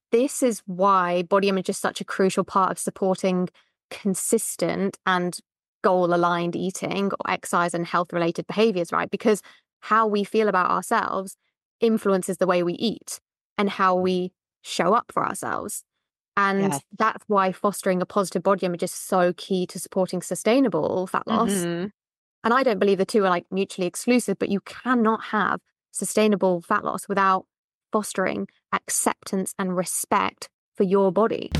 this is why body image is such a crucial part of supporting consistent and goal-aligned eating or exercise and health-related behaviors, right? Because how we feel about ourselves influences the way we eat and how we show up for ourselves. And that's why fostering a positive body image is so key to supporting sustainable fat loss. Mm-hmm. And I don't believe the two are like mutually exclusive, but you cannot have sustainable fat loss without fostering acceptance and respect for your body.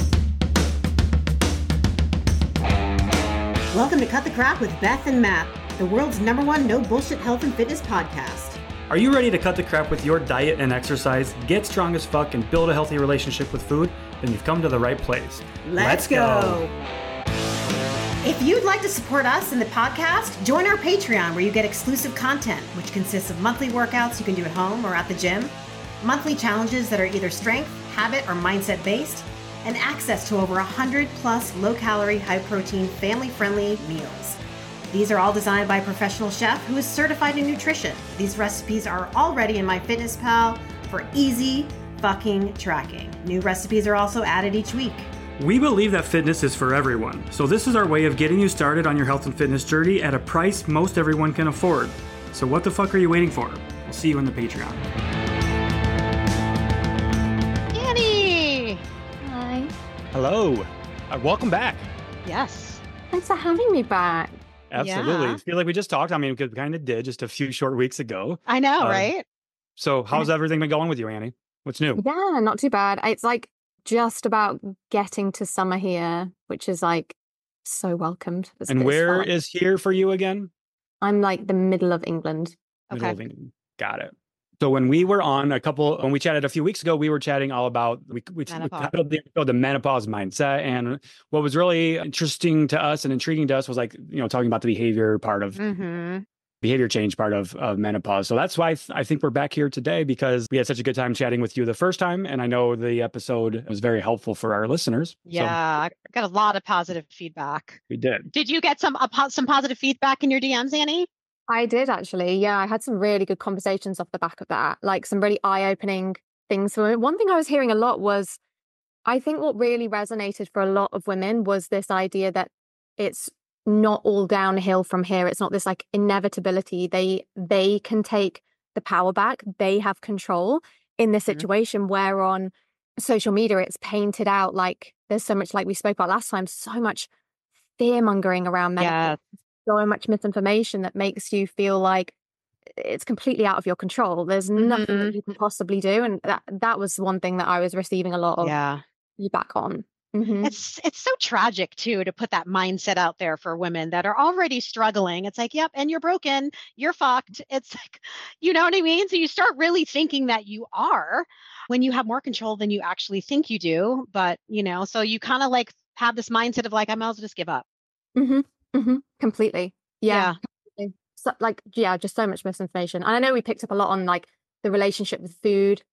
Welcome to Cut the Crap with Beth and Matt, the world's #1 no bullshit health and fitness podcast. Are you ready to cut the crap with your diet and exercise, get strong as fuck, and build a healthy relationship with food? Then you've come to the right place. Let's go. If you'd like to support us in the podcast, join our Patreon where you get exclusive content, which consists of monthly workouts you can do at home or at the gym, monthly challenges that are either strength, habit, or mindset based, and access to over 100 plus low-calorie, high-protein, family-friendly meals. These are all designed by a professional chef who is certified in nutrition. These recipes are already in MyFitnessPal for easy fucking tracking. New recipes are also added each week. We believe that fitness is for everyone, so this is our way of getting you started on your health and fitness journey at a price most everyone can afford. So what the fuck are you waiting for? We'll see you in the Patreon. Annie! Hi. Hello. Welcome back. Yes. Thanks for having me back. Absolutely. Yeah. I feel like we just talked. I mean, we kind of did just a few short weeks ago. I know, right? So how's everything been going with you, Annie? What's new? Yeah, not too bad. It's like just about getting to summer here, which is like so welcomed. And where is here for you again? I'm like the middle of England. Middle Okay. of England. Got it. So when we were on when we chatted a few weeks ago, we were chatting all about, we Menopause. titled the menopause mindset. And what was really interesting to us and intriguing to us was like, talking about the behavior part of Mm-hmm. behavior change part of menopause. So that's why I think we're back here today, because we had such a good time chatting with you the first time. And I know the episode was very helpful for our listeners. Yeah, So I got a lot of positive feedback. we did. Did you get some positive feedback in your DMs, Annie? I did actually. Yeah, I had some really good conversations off the back of that, like some really eye-opening things. So one thing I was hearing a lot was, I think what really resonated for a lot of women was this idea that it's not all downhill from here. It's not this like inevitability. They can take the power back. They have control in this situation, where on social media it's painted out like there's so much, like we spoke about last time, so much fear mongering around menopause, so much misinformation that makes you feel like it's completely out of your control. There's nothing that you can possibly do. And that was one thing that I was receiving a lot of feedback on. Mm-hmm. It's so tragic too, to put that mindset out there for women that are already struggling. It's like, yep, and you're broken, you're fucked. It's like, you know what I mean? So you start really thinking that you are, when you have more control than you actually think you do. But, so you kind of like have this mindset of like, I might as well just give up. Mm-hmm. Mm-hmm. Completely. Yeah. So, just so much misinformation. And I know we picked up a lot on like the relationship with food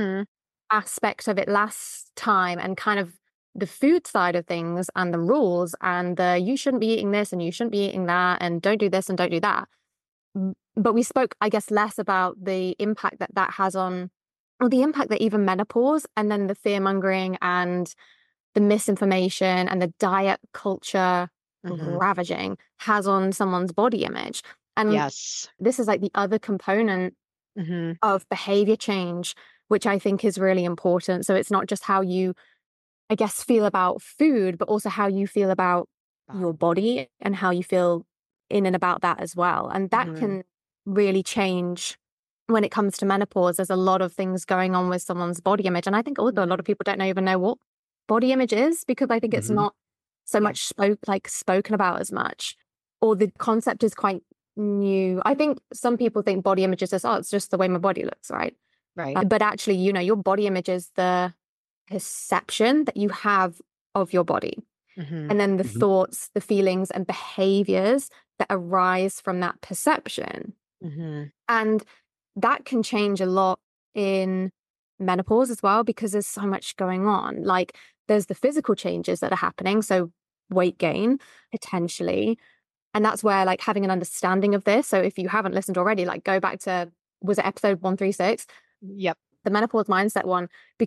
aspect of it last time, and kind of the food side of things and the rules and the you shouldn't be eating this and you shouldn't be eating that and don't do this and don't do that. But we spoke, I guess, less about the impact that has on, or the impact that even menopause and then the fear mongering and the misinformation and the diet culture ravaging has on someone's body image. And this is like the other component of behavior change, which I think is really important. So it's not just how you, I guess, feel about food, but also how you feel about your body and how you feel in and about that as well. And that can really change when it comes to menopause. There's a lot of things going on with someone's body image. And I think also a lot of people don't even know what body image is, because I think it's not so much spoken about as much, or the concept is quite new. I think some people think body image is just, it's just the way my body looks, right? Right. But actually, your body image is the perception that you have of your body. And then the thoughts, the feelings and behaviors that arise from that perception. And that can change a lot in menopause as well, because there's so much going on. Like there's the physical changes that are happening. So weight gain, potentially. And that's where like having an understanding of this. So if you haven't listened already, like go back to, was it episode 136? Yep. The menopause mindset one, because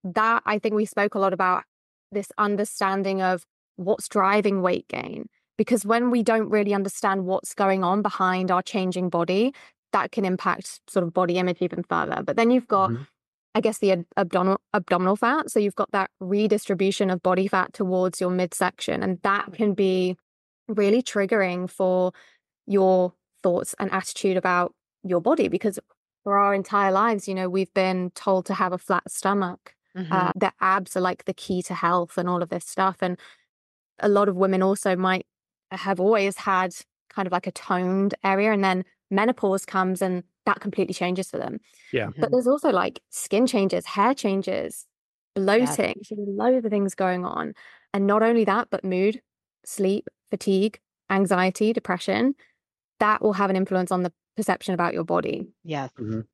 that I think we spoke a lot about this understanding of what's driving weight gain. Because when we don't really understand what's going on behind our changing body, that can impact sort of body image even further. But then you've got, I guess, the abdominal fat. So you've got that redistribution of body fat towards your midsection. And that can be really triggering for your thoughts and attitude about your body, because for our entire lives, we've been told to have a flat stomach. The abs are like the key to health and all of this stuff. And a lot of women also might have always had kind of like a toned area, and then menopause comes and that completely changes for them. Yeah. But there's also like skin changes, hair changes, bloating, loads of things going on. And not only that, but mood, sleep, fatigue, anxiety, depression, that will have an influence on the perception about your body. Yes.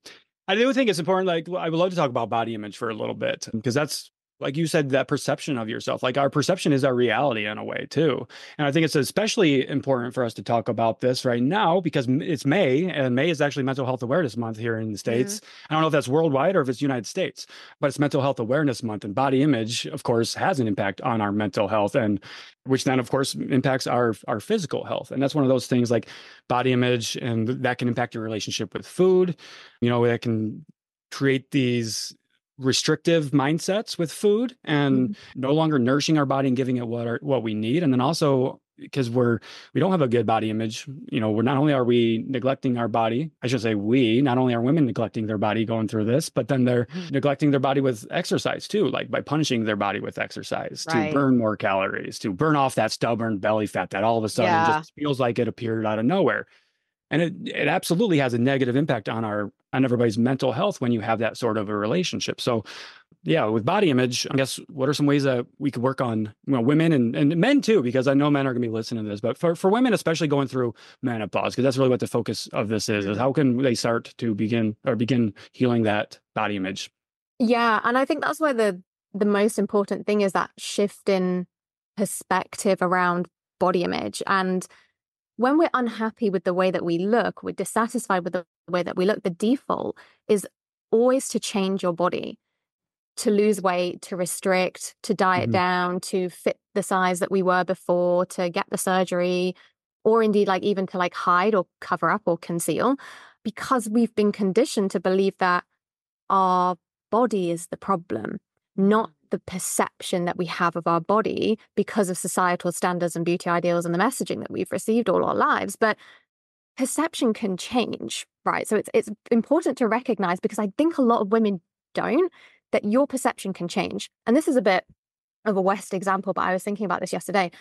I do think it's important. Like, I would love to talk about body image for a little bit, because that's, like you said, that perception of yourself. Like, our perception is our reality in a way too. And I think it's especially important for us to talk about this right now because it's May, and May is actually Mental Health Awareness Month here in the States. I don't know if that's worldwide or if it's United States, but it's Mental Health Awareness Month, and body image, of course, has an impact on our mental health, and which then, of course, impacts our physical health. And that's one of those things, like body image, and that can impact your relationship with food. That can create these restrictive mindsets with food and no longer nourishing our body and giving it what we need. And then also, because we don't have a good body image, we're not only are we neglecting our body, I should say not only are women neglecting their body going through this, but then they're neglecting their body with exercise too, like by punishing their body with exercise to burn more calories, to burn off that stubborn belly fat that all of a sudden just feels like it appeared out of nowhere. And it absolutely has a negative impact on everybody's mental health when you have that sort of a relationship. So yeah, with body image, I guess, what are some ways that we could work on, women and men too, because I know men are going to be listening to this, but for women, especially going through menopause, because that's really what the focus of this is how can they start to begin healing that body image? Yeah. And I think that's where the most important thing is that shift in perspective around body image. And when we're unhappy with the way that we look, we're dissatisfied with the way that we look, the default is always to change your body, to lose weight, to restrict, to diet down, to fit the size that we were before, to get the surgery, or indeed like even to like hide or cover up or conceal, because we've been conditioned to believe that our body is the problem, not the perception that we have of our body because of societal standards and beauty ideals and the messaging that we've received all our lives. But perception can change, right? So it's important to recognize, because I think a lot of women don't, that your perception can change. And this is a bit of a West example, but I was thinking about this yesterday.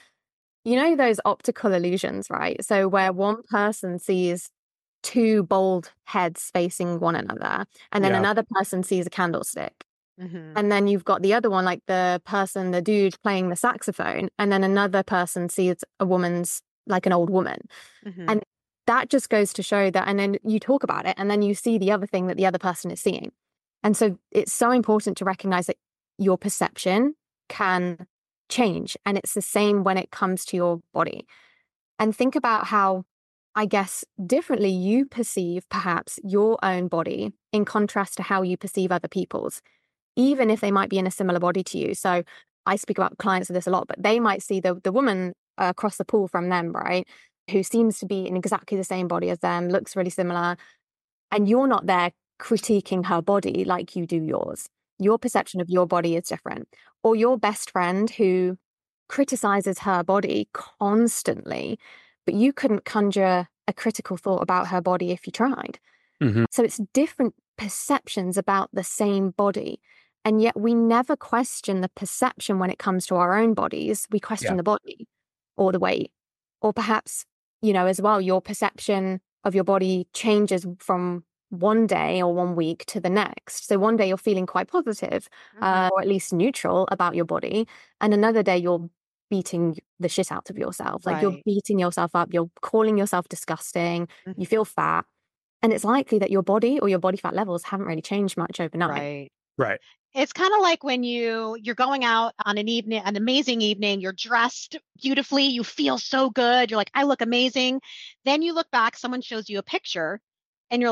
Those optical illusions, right? So where one person sees two bald heads facing one another, and then another person sees a candlestick. And then you've got the other one, like the dude playing the saxophone, and then another person sees a woman's, like an old woman. And that just goes to show that, and then you talk about it, and then you see the other thing that the other person is seeing. And so it's so important to recognize that your perception can change. And it's the same when it comes to your body. And think about how, I guess, differently you perceive perhaps your own body in contrast to how you perceive other people's, even if they might be in a similar body to you. So I speak about clients of this a lot, but they might see the woman across the pool from them, right, who seems to be in exactly the same body as them, looks really similar. And you're not there critiquing her body like you do yours. Your perception of your body is different. Or your best friend who criticizes her body constantly, but you couldn't conjure a critical thought about her body if you tried. So it's different perceptions about the same body. And yet we never question the perception when it comes to our own bodies. We question the body or the weight. Or perhaps, as well, your perception of your body changes from one day or 1 week to the next. So one day you're feeling quite positive, or at least neutral about your body. And another day you're beating the shit out of yourself. Like you're beating yourself up. You're calling yourself disgusting. You feel fat. And it's likely that your body or your body fat levels haven't really changed much overnight. Right. It's kind of like when you're going out on an amazing evening, you're dressed beautifully, you feel so good, you're like, I look amazing. Then you look back, someone shows you a picture and you're like,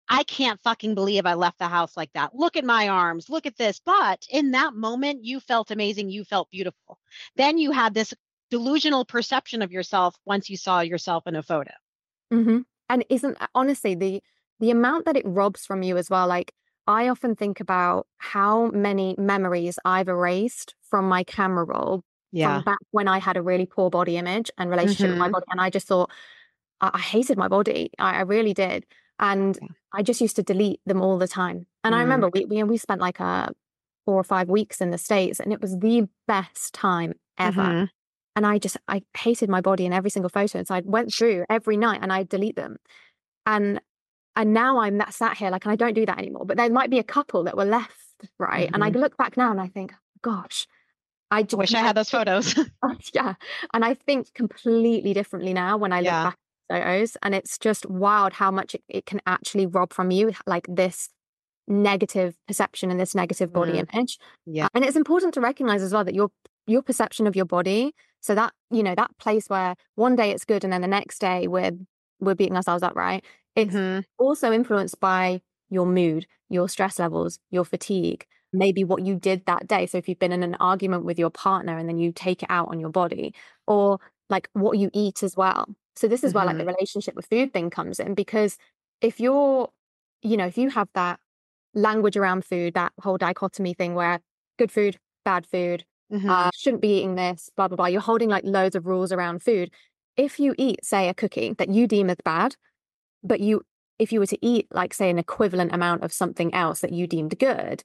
I can't fucking believe I left the house like that. Look at my arms. Look at this. But in that moment, you felt amazing. You felt beautiful. Then you had this delusional perception of yourself once you saw yourself in a photo. Mm-hmm. And isn't honestly the amount that it robs from you as well? Like, I often think about how many memories I've erased from my camera roll from back when I had a really poor body image and relationship with my body. And I just thought, I hated my body. I really did. And I just used to delete them all the time. And I remember we spent like 4 or 5 weeks in the States, and it was the best time ever. And I hated my body in every single photo. And so I went through every night and I delete them. And now I'm sat here, like, and I don't do that anymore. But there might be a couple that were left, right? And I look back now and I think, gosh, I wish I had those photos. Yeah. And I think completely differently now when I look back at photos. And it's just wild how much it can actually rob from you, like this negative perception and this negative body image. Yeah. And it's important to recognize as well that your perception of your body, so that, you know, that place where one day it's good and then the next day we're beating ourselves up, right? It's also influenced by your mood, your stress levels, your fatigue, maybe what you did that day. So if you've been in an argument with your partner and then you take it out on your body, or like what you eat as well. So this is where like the relationship with food thing comes in, because if you're, you know, if you have that language around food, that whole dichotomy thing where good food, bad food, shouldn't be eating this, blah, blah, blah. You're holding like loads of rules around food. If you eat, say, a cookie that you deem as bad, but if you were to eat, like, say, an equivalent amount of something else that you deemed good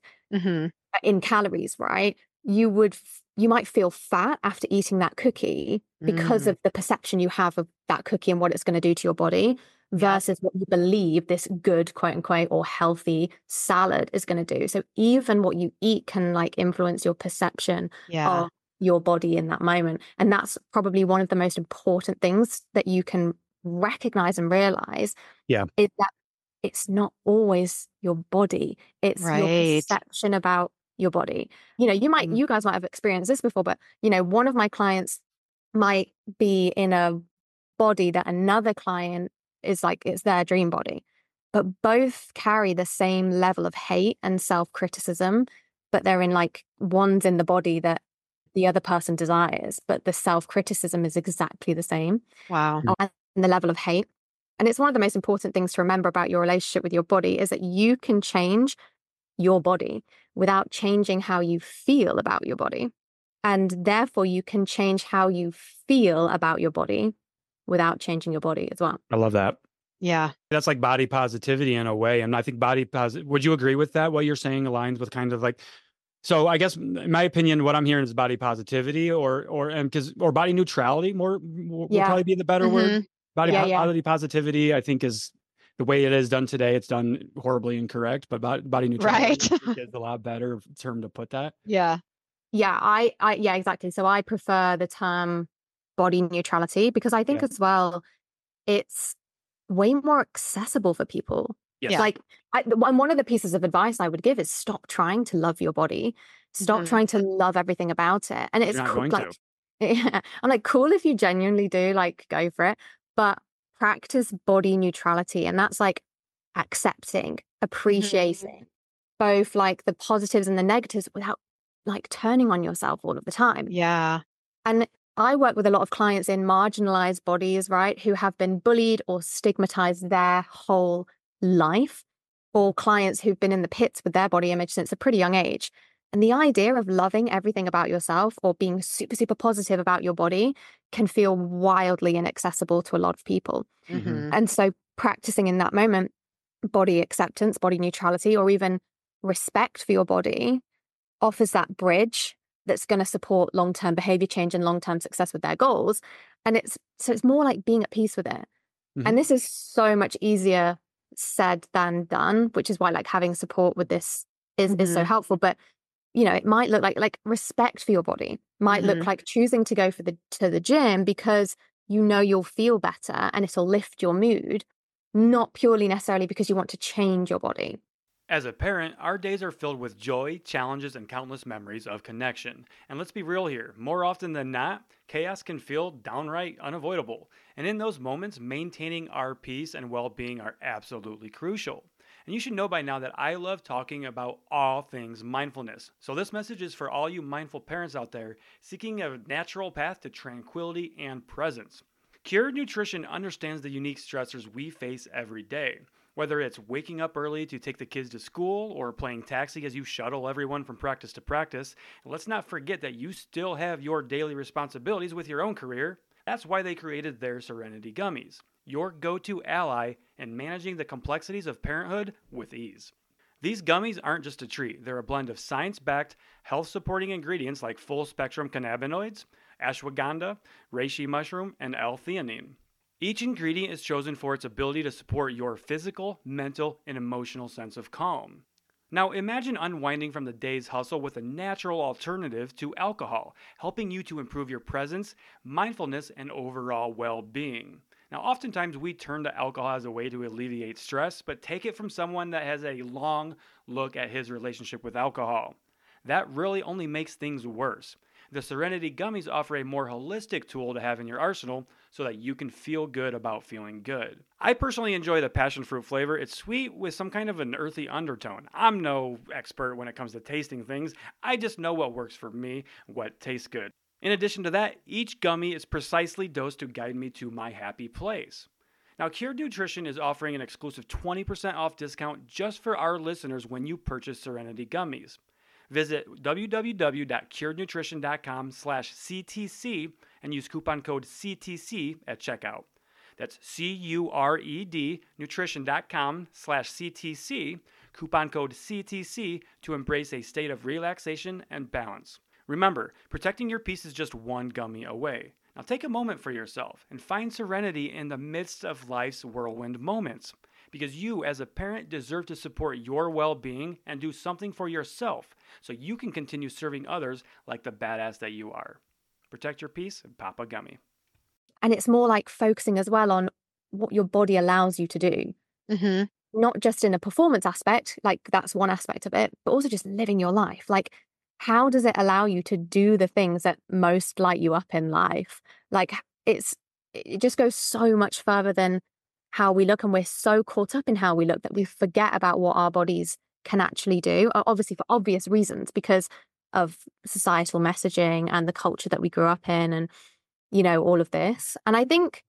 in calories, right? You might feel fat after eating that cookie because of the perception you have of that cookie and what it's going to do to your body versus what you believe this good, quote unquote, or healthy salad is going to do. So even what you eat can like influence your perception of your body in that moment. And that's probably one of the most important things that you can recognize and realize is that it's not always your body. It's your perception about your body. You know, you guys might have experienced this before, but you know, one of my clients might be in a body that another client is like, it's their dream body, but both carry the same level of hate and self-criticism, but they're in like, one's in the body that the other person desires, but the self-criticism is exactly the same. Wow. And the level of hate. And it's one of the most important things to remember about your relationship with your body is that you can change your body without changing how you feel about your body. And therefore you can change how you feel about your body without changing your body as well. I love that. Yeah. That's like body positivity in a way. And I think would you agree with that? What you're saying aligns with kind of like, so I guess in my opinion, what I'm hearing is body positivity or body neutrality will probably be the better word. Body positivity, I think, is the way it is done today. It's done horribly incorrect, but body neutrality is a lot better term to put that. Yeah. Yeah, I exactly. So I prefer the term body neutrality because I think as well, it's way more accessible for people. Yes. Like one of the pieces of advice I would give is stop trying to love your body. Stop trying to love everything about it. And it's cool. Like, I'm like, cool if you genuinely do, like, go for it. But practice body neutrality. And that's like accepting, appreciating both like the positives and the negatives without like turning on yourself all of the time. Yeah. And I work with a lot of clients in marginalized bodies, right, who have been bullied or stigmatized their whole life, or clients who've been in the pits with their body image since a pretty young age. And the idea of loving everything about yourself or being super, super positive about your body can feel wildly inaccessible to a lot of people. And so practicing in that moment, body acceptance, body neutrality, or even respect for your body offers that bridge that's going to support long-term behavior change and long-term success with their goals. And it's more like being at peace with it. And this is so much easier said than done, which is why like having support with this is so helpful. But you know, it might look like respect for your body might look like choosing to go to the gym because you know you'll feel better and it'll lift your mood, not purely necessarily because you want to change your body. As a parent, our days are filled with joy, challenges, and countless memories of connection. And let's be real here, more often than not, chaos can feel downright unavoidable. And in those moments, maintaining our peace and well-being are absolutely crucial. And you should know by now that I love talking about all things mindfulness. So this message is for all you mindful parents out there seeking a natural path to tranquility and presence. Cured Nutrition understands the unique stressors we face every day. Whether it's waking up early to take the kids to school or playing taxi as you shuttle everyone from practice to practice, let's not forget that you still have your daily responsibilities with your own career. That's why they created their Serenity Gummies, your go-to ally in managing the complexities of parenthood with ease. These gummies aren't just a treat. They're a blend of science-backed, health-supporting ingredients like full-spectrum cannabinoids, ashwagandha, reishi mushroom, and L-theanine. Each ingredient is chosen for its ability to support your physical, mental, and emotional sense of calm. Now imagine unwinding from the day's hustle with a natural alternative to alcohol, helping you to improve your presence, mindfulness, and overall well-being. Now oftentimes we turn to alcohol as a way to alleviate stress, but take it from someone that has a long look at his relationship with alcohol. That really only makes things worse. The Serenity Gummies offer a more holistic tool to have in your arsenal so that you can feel good about feeling good. I personally enjoy the passion fruit flavor. It's sweet with some kind of an earthy undertone. I'm no expert when it comes to tasting things. I just know what works for me, what tastes good. In addition to that, each gummy is precisely dosed to guide me to my happy place. Now, Cured Nutrition is offering an exclusive 20% off discount just for our listeners when you purchase Serenity Gummies. Visit www.curednutrition.com/CTC and use coupon code CTC at checkout. That's CURED nutrition.com/CTC, coupon code CTC to embrace a state of relaxation and balance. Remember, protecting your peace is just one gummy away. Now take a moment for yourself and find serenity in the midst of life's whirlwind moments. Because you, as a parent, deserve to support your well-being and do something for yourself so you can continue serving others like the badass that you are. Protect your peace and pop a gummy. And it's more like focusing as well on what your body allows you to do. Mm-hmm. Not just in a performance aspect, like that's one aspect of it, but also just living your life. Like, how does it allow you to do the things that most light you up in life? Like, it just goes so much further than how we look, and we're so caught up in how we look that we forget about what our bodies can actually do, obviously for obvious reasons, because of societal messaging and the culture that we grew up in, and all of this. And I think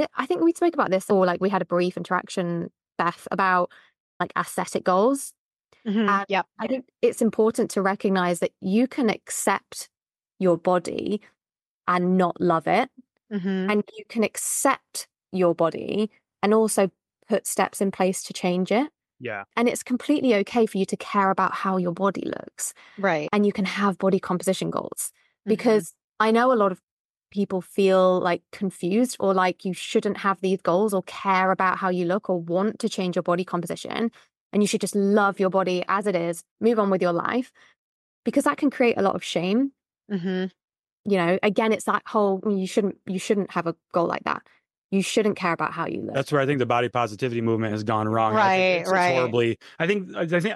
we spoke about this, or like we had a brief interaction, Beth, about like aesthetic goals. Mm-hmm. And yep. I think it's important to recognize that you can accept your body and not love it, Mm-hmm. and you can accept your body and also put steps in place to change it. Yeah. And it's completely okay for you to care about how your body looks. Right. And you can have body composition goals. Because I know a lot of people feel like confused, or like you shouldn't have these goals or care about how you look or want to change your body composition. And you should just love your body as it is, move on with your life, because that can create a lot of shame. Mm-hmm. Again, it's that whole, you shouldn't have a goal like that. You shouldn't care about how you look. That's where I think the body positivity movement has gone wrong. Right, it's right. horribly. I think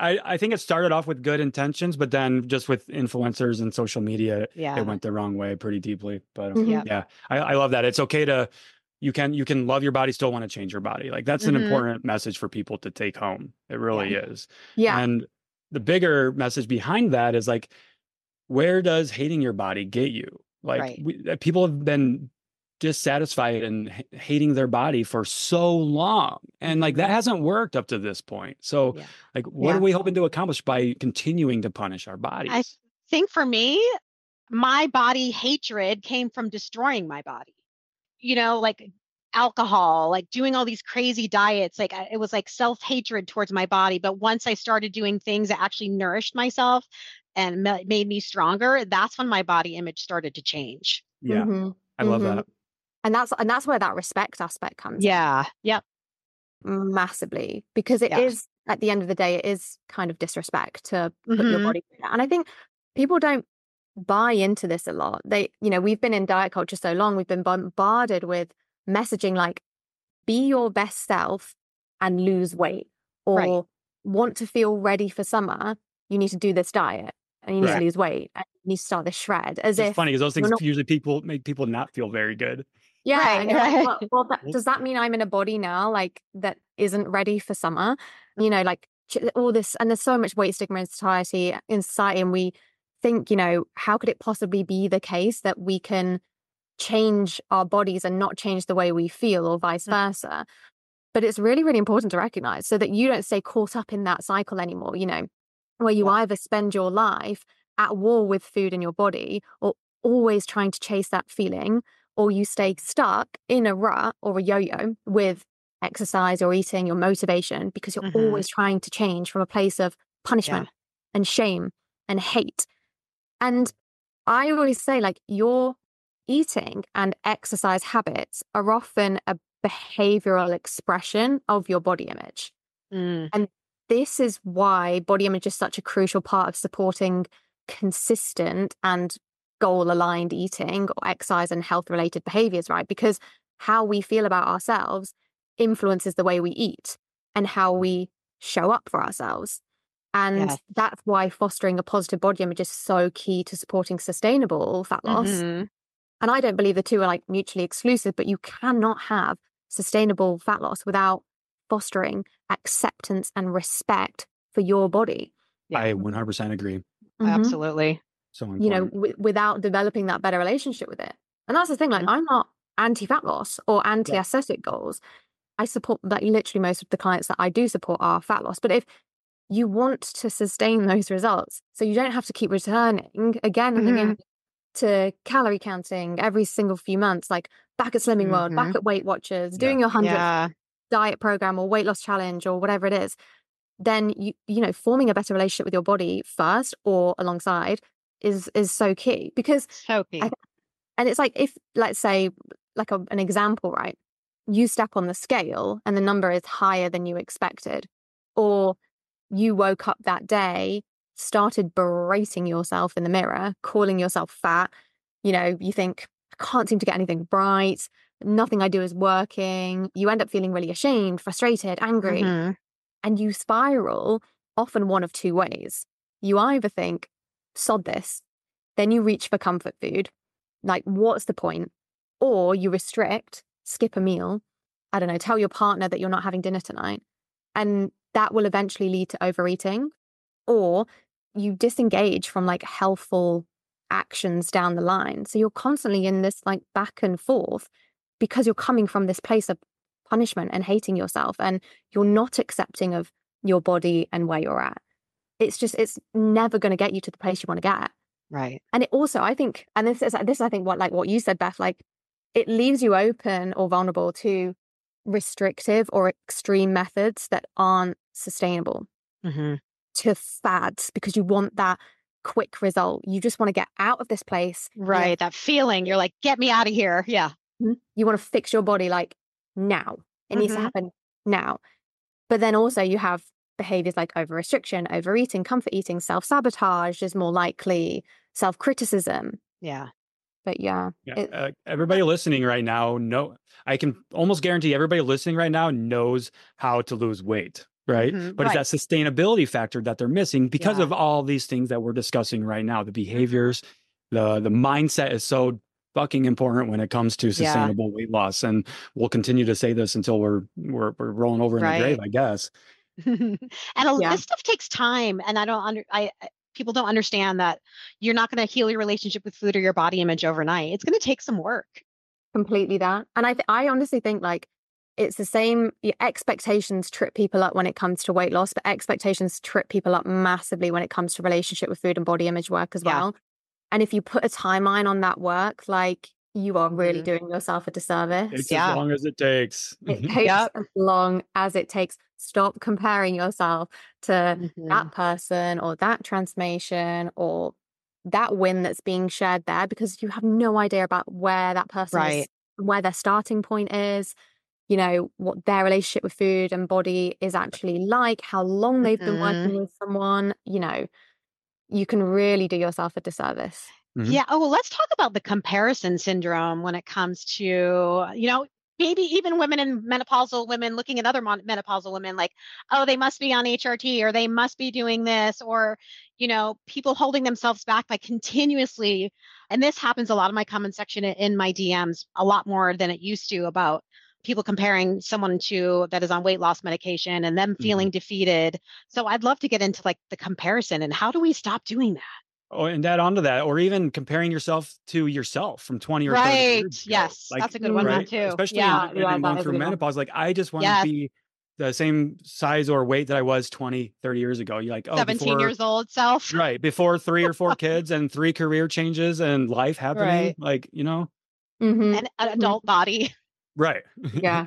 it started off with good intentions, but then just with influencers and social media, it went the wrong way pretty deeply. But yeah, I love that. It's okay to, you can love your body, still want to change your body. Like that's an important message for people to take home. It really is. Yeah. And the bigger message behind that is like, where does hating your body get you? Like people have been dissatisfied and hating their body for so long, and like that hasn't worked up to this point. So like what are we hoping to accomplish by continuing to punish our bodies? I think for me, my body hatred came from destroying my body. Like alcohol, like doing all these crazy diets, like it was like self-hatred towards my body. But once I started doing things that actually nourished myself and made me stronger, that's when my body image started to change. Yeah. I love that. And that's where that respect aspect comes in. Yep. Massively. Because it is, at the end of the day, it is kind of disrespect to put your body through that. And I think people don't buy into this a lot. We've been in diet culture so long, we've been bombarded with messaging like, be your best self and lose weight, or want to feel ready for summer, you need to do this diet and you need to lose weight and you need to start this shred. As it's if funny because those things usually make people not feel very good. Yeah. Right, And you're like, right. well, does that mean I'm in a body now, like, that isn't ready for summer? You know, like all this, and there's so much weight stigma in society, and we think, you know, how could it possibly be the case that we can change our bodies and not change the way we feel, or vice versa? But it's really, really important to recognize, so that you don't stay caught up in that cycle anymore, you know, where you either spend your life at war with food in your body, or always trying to chase that feeling, or you stay stuck in a rut or a yo-yo with exercise or eating, your motivation, because you're always trying to change from a place of punishment and shame and hate. And I always say, like, your eating and exercise habits are often a behavioral expression of your body image. And this is why body image is such a crucial part of supporting consistent and goal-aligned eating or exercise and health-related behaviors, right? Because how we feel about ourselves influences the way we eat and how we show up for ourselves. And that's why fostering a positive body image is so key to supporting sustainable fat loss. And I don't believe the two are like mutually exclusive, but you cannot have sustainable fat loss without fostering acceptance and respect for your body. I 100% agree. Absolutely. So You know, important. without developing that better relationship with it. And that's the thing, like, I'm not anti-fat loss or anti-aesthetic goals. I support, like, literally most of the clients that I do support are fat loss. But if you want to sustain those results, so you don't have to keep returning again and again to calorie counting every single few months, like back at Slimming World, back at Weight Watchers, doing your 100th diet program or weight loss challenge or whatever it is, then you know, forming a better relationship with your body first or alongside is so key. Because so key. And it's like, if, let's say, like an example, right? You step on the scale and the number is higher than you expected, or you woke up that day, started berating yourself in the mirror, calling yourself fat. You know, you think, I can't seem to get anything right. Nothing I do is working. You end up feeling really ashamed, frustrated, angry, and you spiral often one of two ways. You either think, sod this, then you reach for comfort food. Like, what's the point? Or you restrict, skip a meal. I don't know, tell your partner that you're not having dinner tonight. And that will eventually lead to overeating. Or you disengage from like healthful actions down the line. So you're constantly in this like back and forth because you're coming from this place of punishment and hating yourself, and you're not accepting of your body and where you're at. It's never going to get you to the place you want to get. Right. And it also, I think, and this is I think what you said, Beth, like, it leaves you open or vulnerable to restrictive or extreme methods that aren't sustainable, to fads, because you want that quick result. You just want to get out of this place. Right. You know, that feeling, you're like, get me out of here. Yeah. You want to fix your body like now. It needs to happen now. But then also you have behaviors like over restriction, overeating, comfort eating, self-sabotage is more likely, self-criticism. Yeah. But everybody listening right now, I can almost guarantee everybody listening right now knows how to lose weight, right? But it's that sustainability factor that they're missing because of all these things that we're discussing right now. The behaviors, the mindset is so fucking important when it comes to sustainable weight loss, and we'll continue to say this until we're rolling over in the grave, I guess. And this stuff takes time, and people don't understand that you're not going to heal your relationship with food or your body image overnight. It's going to take some work. Completely that. And I honestly think, like, it's the same. Expectations trip people up when it comes to weight loss, but expectations trip people up massively when it comes to relationship with food and body image work as well. And if you put a timeline on that work, like, you are really doing yourself a disservice. It's as long as it takes. It takes as long as it takes. Stop comparing yourself to that person or that transformation or that win that's being shared there, because you have no idea about where that person is, where their starting point is, you know, what their relationship with food and body is actually like, how long they've been working with someone. You know, you can really do yourself a disservice. Yeah. Oh, well, let's talk about the comparison syndrome when it comes to, you know, maybe even women and menopausal women looking at other menopausal women like, oh, they must be on HRT or they must be doing this, or, people holding themselves back by continuously. And this happens a lot in my comment section in my DMs, a lot more than it used to, about people comparing someone that is on weight loss medication and them feeling defeated. So I'd love to get into like the comparison and how do we stop doing that? Oh, and onto that, or even comparing yourself to yourself from 20 or 30 years ago. Yes, like, that's a good one, right? too. Especially in going through menopause. Like, I just want to be the same size or weight that I was 20, 30 years ago. You're like, 17 years old self. Right. Before 3 or 4 kids and 3 career changes and life happening. Like, an adult body. Right. Yeah.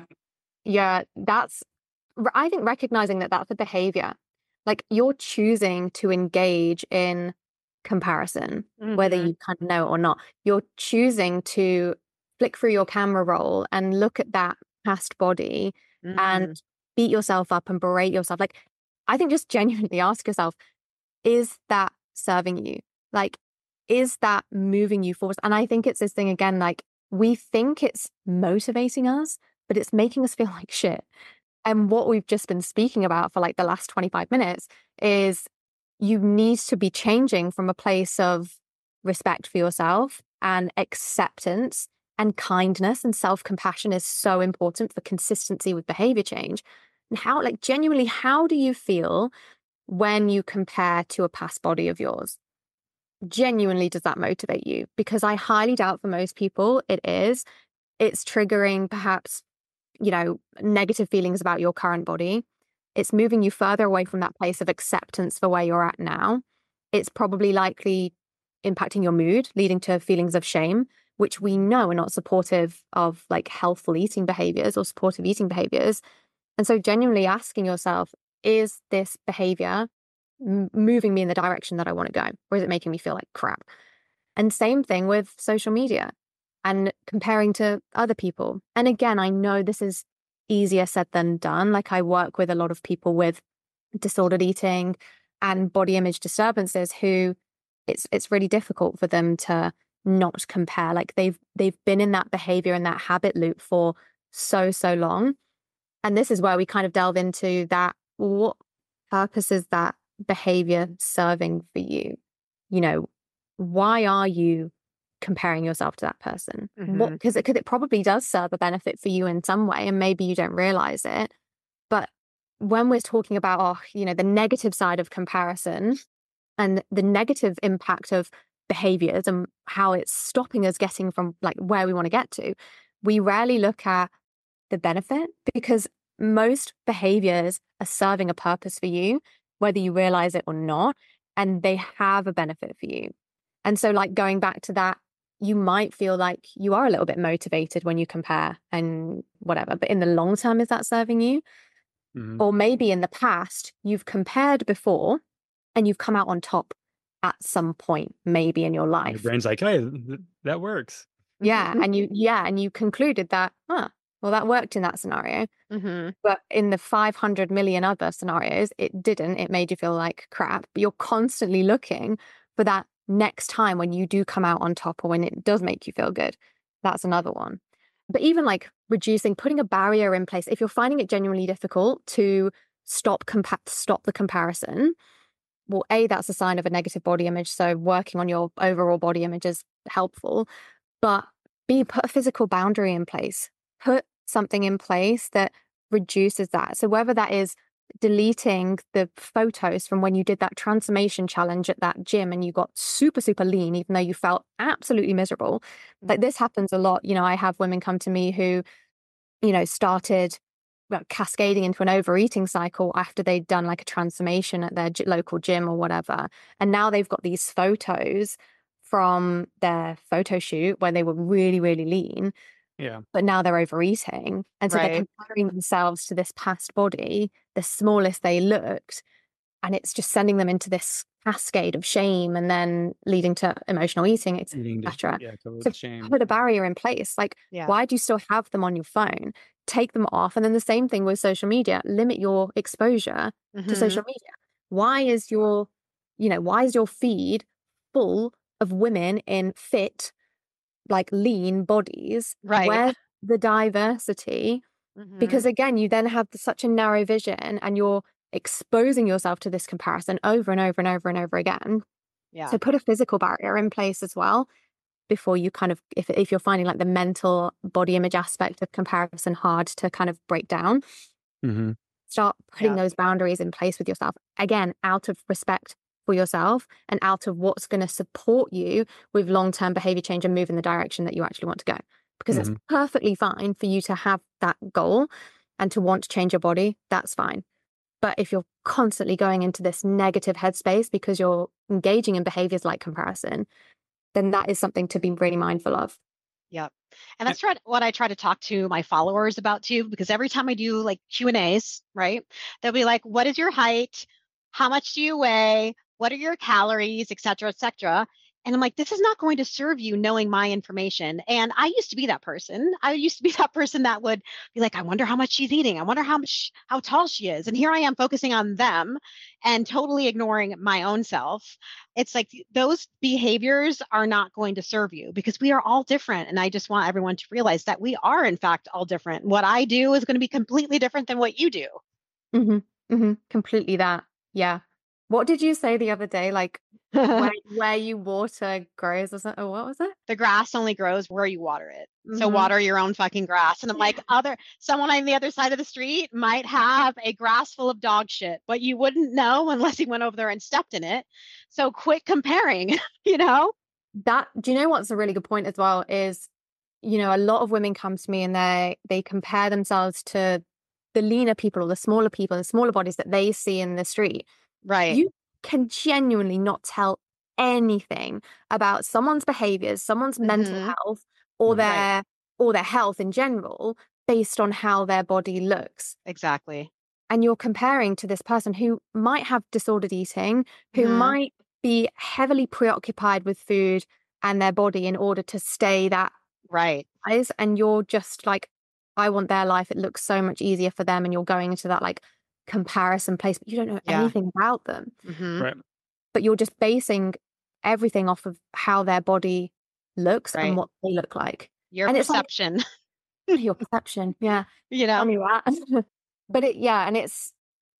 I think recognizing that that's a behavior. Like, you're choosing to engage in comparison, whether you kind of know it or not. You're choosing to flick through your camera roll and look at that past body and beat yourself up and berate yourself. Like, I think just genuinely ask yourself, is that serving you? Like, is that moving you forward? And I think it's this thing again, like, we think it's motivating us, but it's making us feel like shit. And what we've just been speaking about for like the last 25 minutes is you need to be changing from a place of respect for yourself and acceptance and kindness, and self-compassion is so important for consistency with behavior change. And how, like, genuinely, how do you feel when you compare to a past body of yours? Genuinely, does that motivate you? Because I highly doubt for most people it is. It's triggering perhaps, negative feelings about your current body. It's moving you further away from that place of acceptance for where you're at now. It's probably likely impacting your mood, leading to feelings of shame, which we know are not supportive of like healthful eating behaviors or supportive eating behaviors. And so genuinely asking yourself, is this behavior moving me in the direction that I want to go? Or is it making me feel like crap? And same thing with social media and comparing to other people. And again, I know this is easier said than done. Like, I work with a lot of people with disordered eating and body image disturbances who it's really difficult for them to not compare. Like, they've been in that behavior and that habit loop for so long. And this is where we kind of delve into that. What purpose is that behavior serving for you? Why are you comparing yourself to that person? Because it probably does serve a benefit for you in some way, and maybe you don't realize it. But when we're talking about the negative side of comparison and the negative impact of behaviors and how it's stopping us getting from like where we want to get to, we rarely look at the benefit, because most behaviors are serving a purpose for you, whether you realize it or not, and they have a benefit for you. And so, like, going back to that, you might feel like you are a little bit motivated when you compare and whatever, but in the long term, is that serving you? Or maybe in the past, you've compared before and you've come out on top at some point, maybe in your life. Your brain's like, hey, that works. Yeah. And you concluded that, well, that worked in that scenario. But in the 500 million other scenarios, it didn't. It made you feel like crap. But you're constantly looking for that next time when you do come out on top, or when it does make you feel good. That's another one. But even like putting a barrier in place, if you're finding it genuinely difficult to stop the comparison, well, that's a sign of a negative body image. So working on your overall body image is helpful, but put a physical boundary in place. Put something in place that reduces that. So whether that is deleting the photos from when you did that transformation challenge at that gym and you got super lean, even though you felt absolutely miserable. Like, this happens a lot. I have women come to me who, started cascading into an overeating cycle after they'd done like a transformation at their local gym or whatever. And now they've got these photos from their photo shoot where they were really, really lean. Yeah. But now they're overeating. And so they're comparing themselves to this past body, the smallest they looked. And it's just sending them into this cascade of shame and then leading to emotional eating, etc. So shame. Put a barrier in place. Like, why do you still have them on your phone? Take them off. And then the same thing with social media. Limit your exposure to social media. Why is your feed full of women in fit, like lean bodies? Right. the diversity, because again, you then have such a narrow vision and you're exposing yourself to this comparison over and over and over and over again. Yeah. So put a physical barrier in place as well before you kind of, if you're finding like the mental body image aspect of comparison hard to kind of break down, start putting those boundaries in place with yourself. Again, out of respect for yourself and out of what's going to support you with long-term behavior change and move in the direction that you actually want to go. Because it's perfectly fine for you to have that goal and to want to change your body. That's fine. But if you're constantly going into this negative headspace because you're engaging in behaviors like comparison, then that is something to be really mindful of. Yep. And that's what I try to talk to my followers about too, because every time I do like Q&As, right, they'll be like, what is your height? How much do you weigh? What are your calories, et cetera, et cetera. And I'm like, this is not going to serve you knowing my information. And I used to be that person. I used to be that person that would be like, I wonder how much she's eating. I wonder how tall she is. And here I am focusing on them and totally ignoring my own self. It's like those behaviors are not going to serve you because we are all different. And I just want everyone to realize that we are, in fact, all different. What I do is going to be completely different than what you do. Completely that. Yeah. What did you say the other day? Like, where you water grows, or something. What was it? The grass only grows where you water it. So water your own fucking grass. And I'm like, someone on the other side of the street might have a grass full of dog shit, but you wouldn't know unless he went over there and stepped in it. So quit comparing, you know? Do you know what's a really good point as well is, you know, a lot of women come to me and they compare themselves to the leaner people or the smaller people, the smaller bodies that they see in the street. Right. You can genuinely not tell anything about someone's behaviors, someone's mental health, or their health in general based on how their body looks. Exactly. And you're comparing to this person who might have disordered eating, who might be heavily preoccupied with food and their body in order to stay that size. And you're just like, I want their life. It looks so much easier for them. And you're going into that like comparison place, but you don't know anything about them. Right. But you're just basing everything off of how their body looks and what they look like. Your perception. Like, your perception. Yeah. You know. Funny that. But it's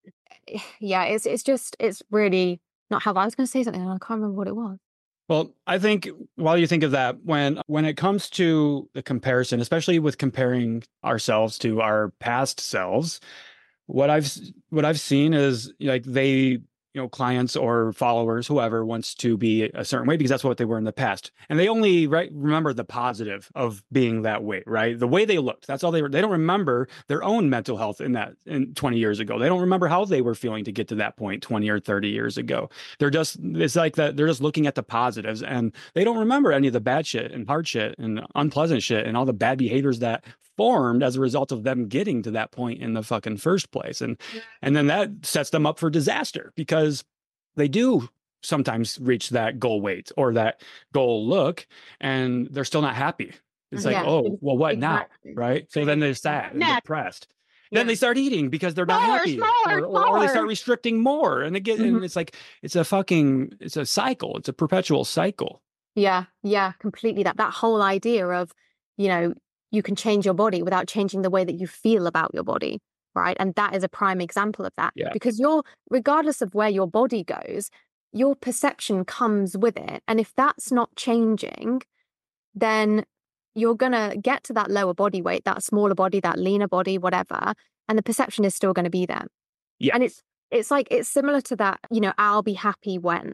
really not how I was going to say something and I can't remember what it was. Well, I think while you think of that, when it comes to the comparison, especially with comparing ourselves to our past selves, what I've seen is like clients or followers, whoever wants to be a certain way because that's what they were in the past. And they only remember the positive of being that way, right? The way they looked. That's all they don't remember their own mental health in 20 years ago. They don't remember how they were feeling to get to that point 20 or 30 years ago. It's like that. They're just looking at the positives and they don't remember any of the bad shit and hard shit and unpleasant shit and all the bad behaviors that formed as a result of them getting to that point in the fucking first place. And then that sets them up for disaster because they do sometimes reach that goal weight or that goal look and they're still not happy. It's like, oh, well, what now? Right. So then they're sad and depressed. Then they start eating because they're not happy or they start restricting more. And again, and it's like, it's a cycle. It's a perpetual cycle. Yeah. Yeah. Completely. That whole idea of, you can change your body without changing the way that you feel about your body, right? And that is a prime example of that. Yeah. Because regardless of where your body goes, your perception comes with it. And if that's not changing, then you're going to get to that lower body weight, that smaller body, that leaner body, whatever. And the perception is still going to be there. Yeah. And it's similar to that, I'll be happy when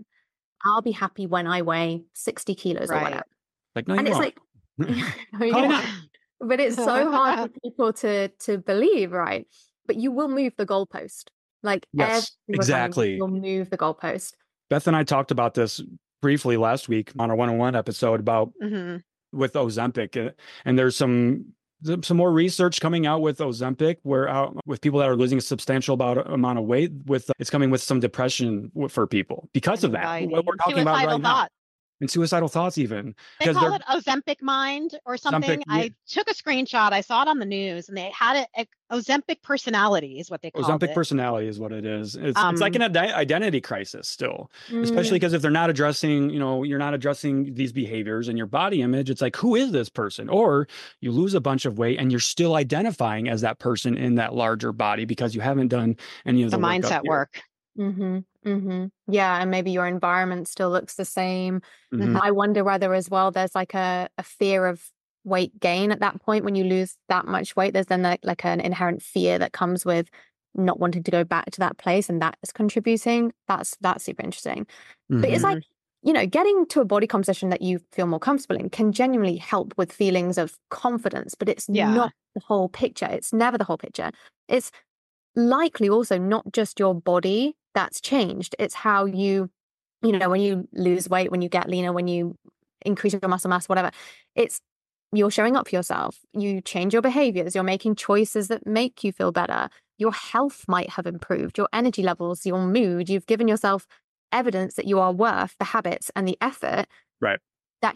I weigh 60 kilos or whatever. Like, no, and it's won't. Like, but it's so hard for people to believe, right? But you will move the goalpost. Like, yes, exactly. You'll move the goalpost. Beth and I talked about this briefly last week on our 101 episode about with Ozempic, and there's some more research coming out with Ozempic, where with people that are losing a substantial amount of weight, it's coming with some depression for people because of that. What we're talking about right now. and suicidal thoughts even. They call it Ozempic mind or something. I took a screenshot. I saw it on the news, and they had it. Ozempic personality is what they call it. Ozempic personality is what it is. It's like an identity crisis still, especially because if they're not addressing, you're not addressing these behaviors and your body image, it's like, who is this person? Or you lose a bunch of weight and you're still identifying as that person in that larger body because you haven't done any of the mindset work. Yeah, and maybe your environment still looks the same. I wonder whether as well there's like a fear of weight gain at that point. When you lose that much weight, there's then like an inherent fear that comes with not wanting to go back to that place, and that is contributing. That's super interesting. But it's like, getting to a body composition that you feel more comfortable in can genuinely help with feelings of confidence, but it's not the whole picture. It's never the whole picture. It's likely also not just your body that's changed. It's how you, when you lose weight, when you get leaner, when you increase your muscle mass, whatever, you're showing up for yourself. You change your behaviors. You're making choices that make you feel better. Your health might have improved, your energy levels, your mood. You've given yourself evidence that you are worth the habits and the effort that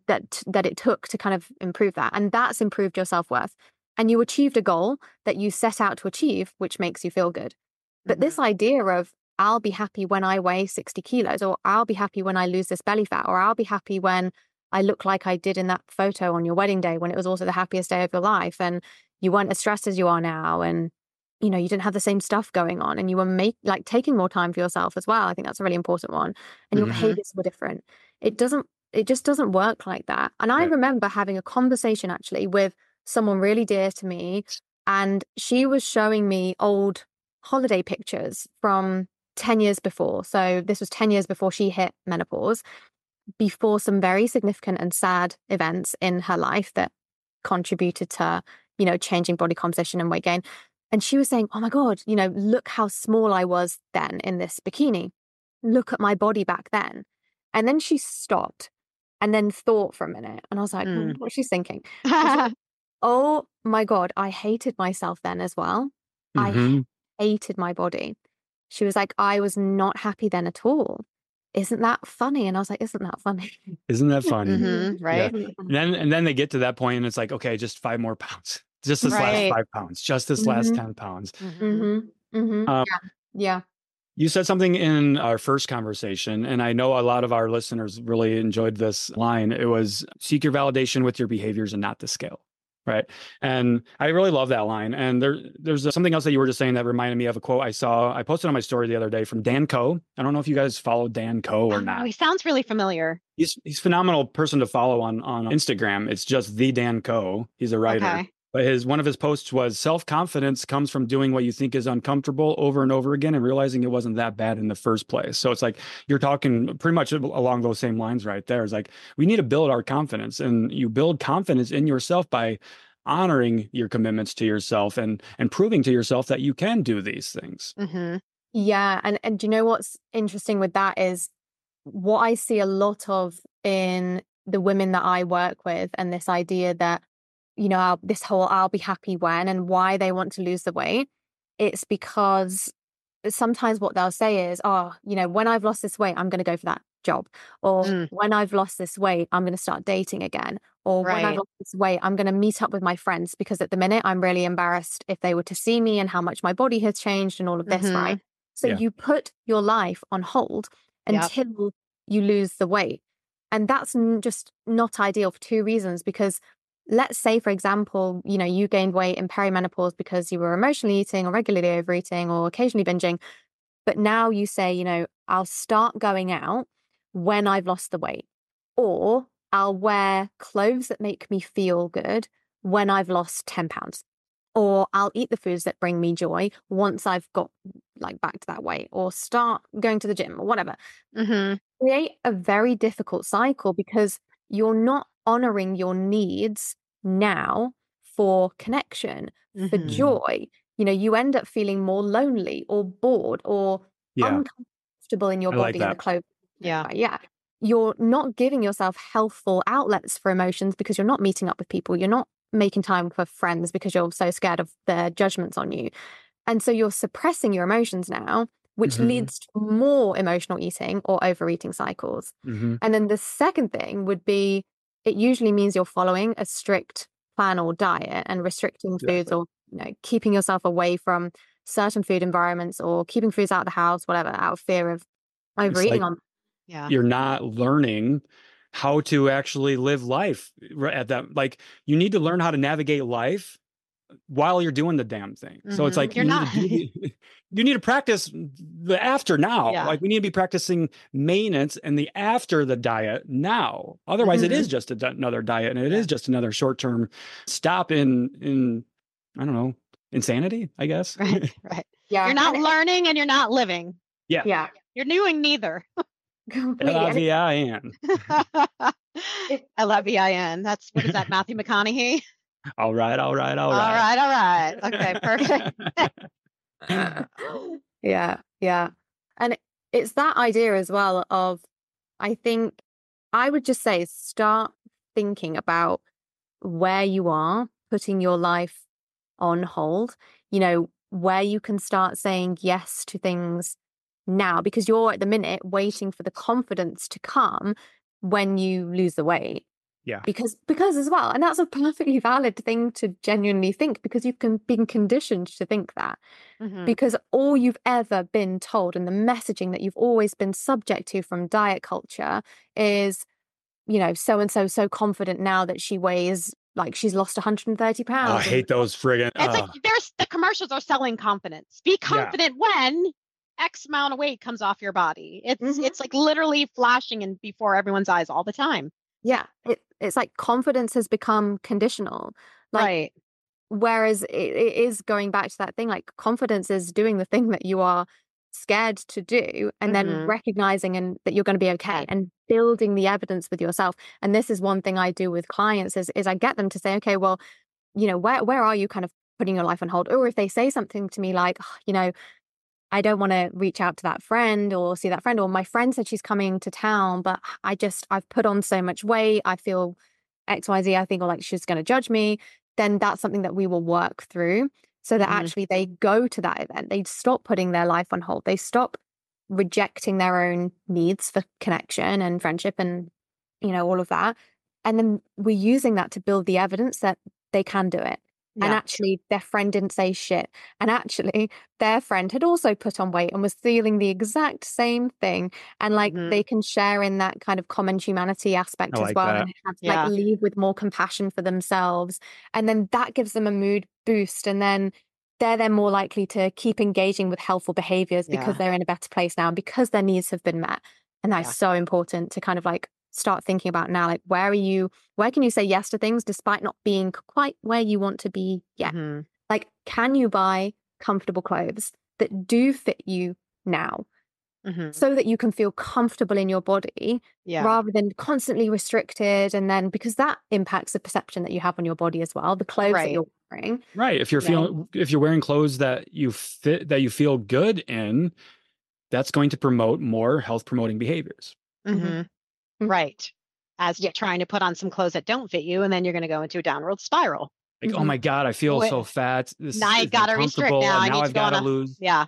it took to kind of improve that. And that's improved your self-worth. And you achieved a goal that you set out to achieve, which makes you feel good. But this idea of, I'll be happy when I weigh 60 kilos, or I'll be happy when I lose this belly fat, or I'll be happy when I look like I did in that photo on your wedding day, when it was also the happiest day of your life, and you weren't as stressed as you are now, and you didn't have the same stuff going on, and you were taking more time for yourself as well. I think that's a really important one. And your behaviors were different. It just doesn't work like that. And I remember having a conversation actually with someone really dear to me, and she was showing me old holiday pictures from 10 years before. So this was 10 years before she hit menopause, before some very significant and sad events in her life that contributed to, changing body composition and weight gain. And she was saying, oh my God, look how small I was then in this bikini. Look at my body back then. And then she stopped and then thought for a minute. And I was like, what's she thinking? Like, oh my God, I hated myself then as well. I hated my body. She was like, I was not happy then at all. Isn't that funny? And I was like, isn't that funny? Isn't that funny? Right. Yeah. And then they get to that point and it's like, okay, just 5 more pounds. Just this last 5 pounds. Just this last 10 pounds. Yeah. You said something in our first conversation, and I know a lot of our listeners really enjoyed this line. It was, seek your validation with your behaviors and not the scale. Right. And I really love that line. And there's something else that you were just saying that reminded me of a quote I saw. I posted on my story the other day from Dan Koe. I don't know if you guys follow Dan Koe or not. He sounds really familiar. He's a phenomenal person to follow on Instagram. It's just the Dan Koe. He's a writer. Okay. But one of his posts was, self-confidence comes from doing what you think is uncomfortable over and over again and realizing it wasn't that bad in the first place. So it's like, you're talking pretty much along those same lines right there. It's like, we need to build our confidence, and you build confidence in yourself by honoring your commitments to yourself and proving to yourself that you can do these things. Yeah. And do you know what's interesting with that is what I see a lot of in the women that I work with, and this idea that, this whole I'll be happy when, and why they want to lose the weight. It's because sometimes what they'll say is, when I've lost this weight, I'm going to go for that job. Or when I've lost this weight, I'm going to start dating again. Or when I've lost this weight, I'm going to meet up with my friends, because at the minute I'm really embarrassed if they were to see me and how much my body has changed and all of this, right? So you put your life on hold until you lose the weight. And that's just not ideal for 2 reasons, because let's say, for example, you gained weight in perimenopause because you were emotionally eating or regularly overeating or occasionally binging. But now you say, I'll start going out when I've lost the weight, or I'll wear clothes that make me feel good when I've lost 10 pounds, or I'll eat the foods that bring me joy once I've got back to that weight, or start going to the gym or whatever. Create a very difficult cycle, because you're not honoring your needs now for connection, for joy. You end up feeling more lonely or bored or uncomfortable in your body and the clothes. You're not giving yourself healthful outlets for emotions, because you're not meeting up with people. You're not making time for friends because you're so scared of their judgments on you. And so you're suppressing your emotions now, which leads to more emotional eating or overeating cycles. And then the second thing would be, it usually means you're following a strict plan or diet and restricting foods, or keeping yourself away from certain food environments, or keeping foods out of the house, whatever, out of fear of overeating on. You're not learning how to actually live life at that. Like, you need to learn how to navigate life while you're doing the damn thing. So it's like, you need to practice the after now. Like, we need to be practicing maintenance and the after the diet now. Otherwise it is just another diet, and it is just another short-term stop in I don't know, insanity, I guess. Right. Yeah. You're not learning and you're not living. Yeah. You're doing neither. L-I-V-I-N. L-I-V-I-N. That's, what is that, Matthew McConaughey? All right. Okay, perfect. Yeah. And it's that idea as well of, I think I would just say, start thinking about where you are putting your life on hold, where you can start saying yes to things now, because you're at the minute waiting for the confidence to come when you lose the weight. Yeah. Because as well, and that's a perfectly valid thing to genuinely think, because you've been conditioned to think that. Because all you've ever been told, and the messaging that you've always been subject to from diet culture is, so-and-so so confident now that she weighs, like, she's lost 130 pounds. Oh, I hate those friggin'. It's like, the commercials are selling confidence. Be confident when X amount of weight comes off your body. It's like literally flashing before everyone's eyes all the time. Yeah. It's like confidence has become conditional. Right. Whereas it is going back to that thing, like, confidence is doing the thing that you are scared to do, and then recognizing that you're going to be okay, and building the evidence with yourself. And this is one thing I do with clients is I get them to say, okay, well, where are you kind of putting your life on hold? Or if they say something to me like, I don't want to reach out to that friend or see that friend, or my friend said she's coming to town, but I've put on so much weight, I feel XYZ, I think, or like she's going to judge me, then that's something that we will work through, so that actually they go to that event, they stop putting their life on hold, they stop rejecting their own needs for connection and friendship and, all of that. And then we're using that to build the evidence that they can do it. Yeah. And actually their friend didn't say shit. And actually their friend had also put on weight and was feeling the exact same thing. And like they can share in that kind of common humanity aspect as well. That. And have, like, leave with more compassion for themselves. And then that gives them a mood boost. And then they're then more likely to keep engaging with helpful behaviors because they're in a better place now, because their needs have been met. And that's so important to kind of like start thinking about now, like, where can you say yes to things despite not being quite where you want to be yet? Like, can you buy comfortable clothes that do fit you now, so that you can feel comfortable in your body rather than constantly restricted? And then, because that impacts the perception that you have on your body as well, the clothes that you're wearing. Right. If you're wearing clothes that you feel good in, that's going to promote more health promoting behaviors. Right. As you're trying to put on some clothes that don't fit you, and then you're going to go into a downward spiral. Like, oh my God, I feel so fat. Now I got to restrict. Now I've got to lose. Yeah.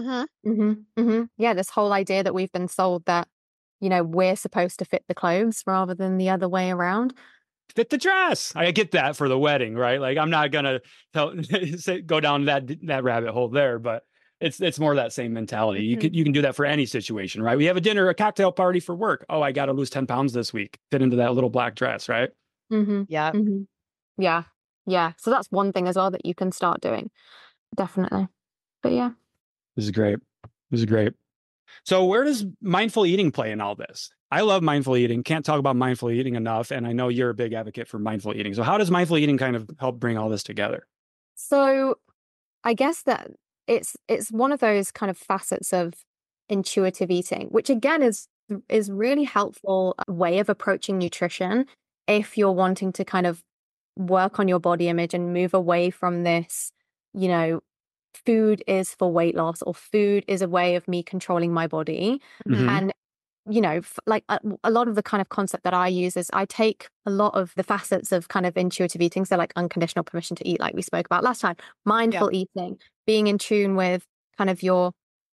Yeah. This whole idea that we've been sold that, we're supposed to fit the clothes rather than the other way around. Fit the dress. I get that for the wedding, right? Like, I'm not going to go down that rabbit hole there, but it's more that same mentality. You can do that for any situation, right? We have a cocktail party for work. Oh, I got to lose 10 pounds this week. Fit into that little black dress, right? Yeah. Yeah. So that's one thing as well that you can start doing. Definitely. But yeah. This is great. So where does mindful eating play in all this? I love mindful eating. Can't talk about mindful eating enough. And I know you're a big advocate for mindful eating. So how does mindful eating kind of help bring all this together? So I guess that it's one of those kind of facets of intuitive eating, which again is really helpful way of approaching nutrition if you're wanting to kind of work on your body image and move away from this, food is for weight loss, or food is a way of me controlling my body. And like a lot of the kind of concept that I use is I take a lot of the facets of kind of intuitive eating, so like unconditional permission to eat, like we spoke about last time, mindful eating, being in tune with kind of your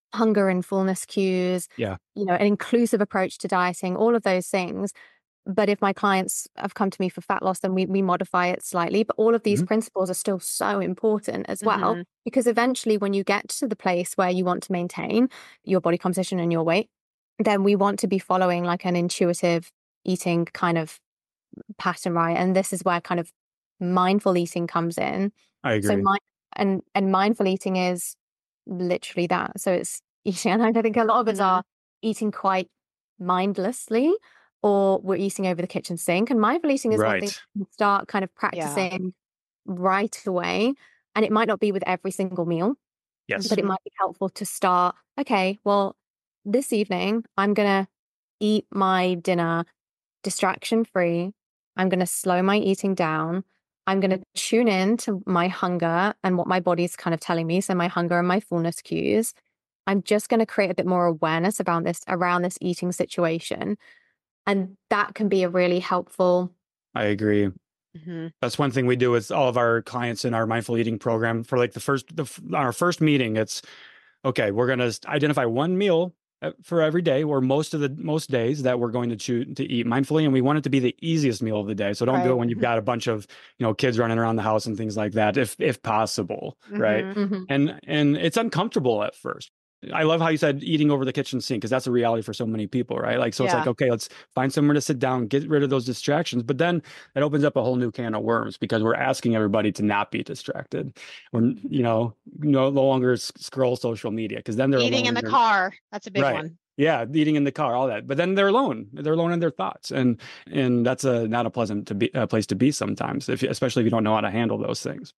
hunger and fullness cues, Yeah. an inclusive approach to dieting, all of those things. But if my clients have come to me for fat loss, then we modify it slightly. But all of these principles are still so important as well, because eventually when you get to the place where you want to maintain your body composition and your weight, then we want to be following like an intuitive eating kind of pattern, right? And this is where kind of mindful eating comes in. I agree. So and mindful eating is literally that. So it's eating, and I think a lot of us are eating quite mindlessly, or we're eating over the kitchen sink. And mindful eating is one thing you can start kind of practicing right away. And it might not be with every single meal, Yes. but it might be helpful to start, okay, well, this evening, I'm going to eat my dinner distraction free. I'm going to slow my eating down. I'm going to tune in to my hunger and what my body's kind of telling me. So my hunger and my fullness cues. I'm just going to create a bit more awareness around this eating situation. And that can be a really helpful. I agree. That's one thing we do with all of our clients in our mindful eating program. For like our first meeting, it's okay. We're going to identify one meal for every day, or most days that we're going to choose to eat mindfully, and we want it to be the easiest meal of the day. So don't do it when you've got a bunch of kids running around the house and things like that, if possible, right? And it's uncomfortable at first. I love how you said eating over the kitchen sink, because that's a reality for so many people, right? Like, so it's like, okay, let's find somewhere to sit down, get rid of those distractions. But then it opens up a whole new can of worms, because we're asking everybody to not be distracted, or, no longer scroll social media, because then they're eating in the car. That's a big one. Yeah, eating in the car, all that. But then they're alone. They're alone in their thoughts, and that's not a pleasant place to be sometimes, especially if you don't know how to handle those things.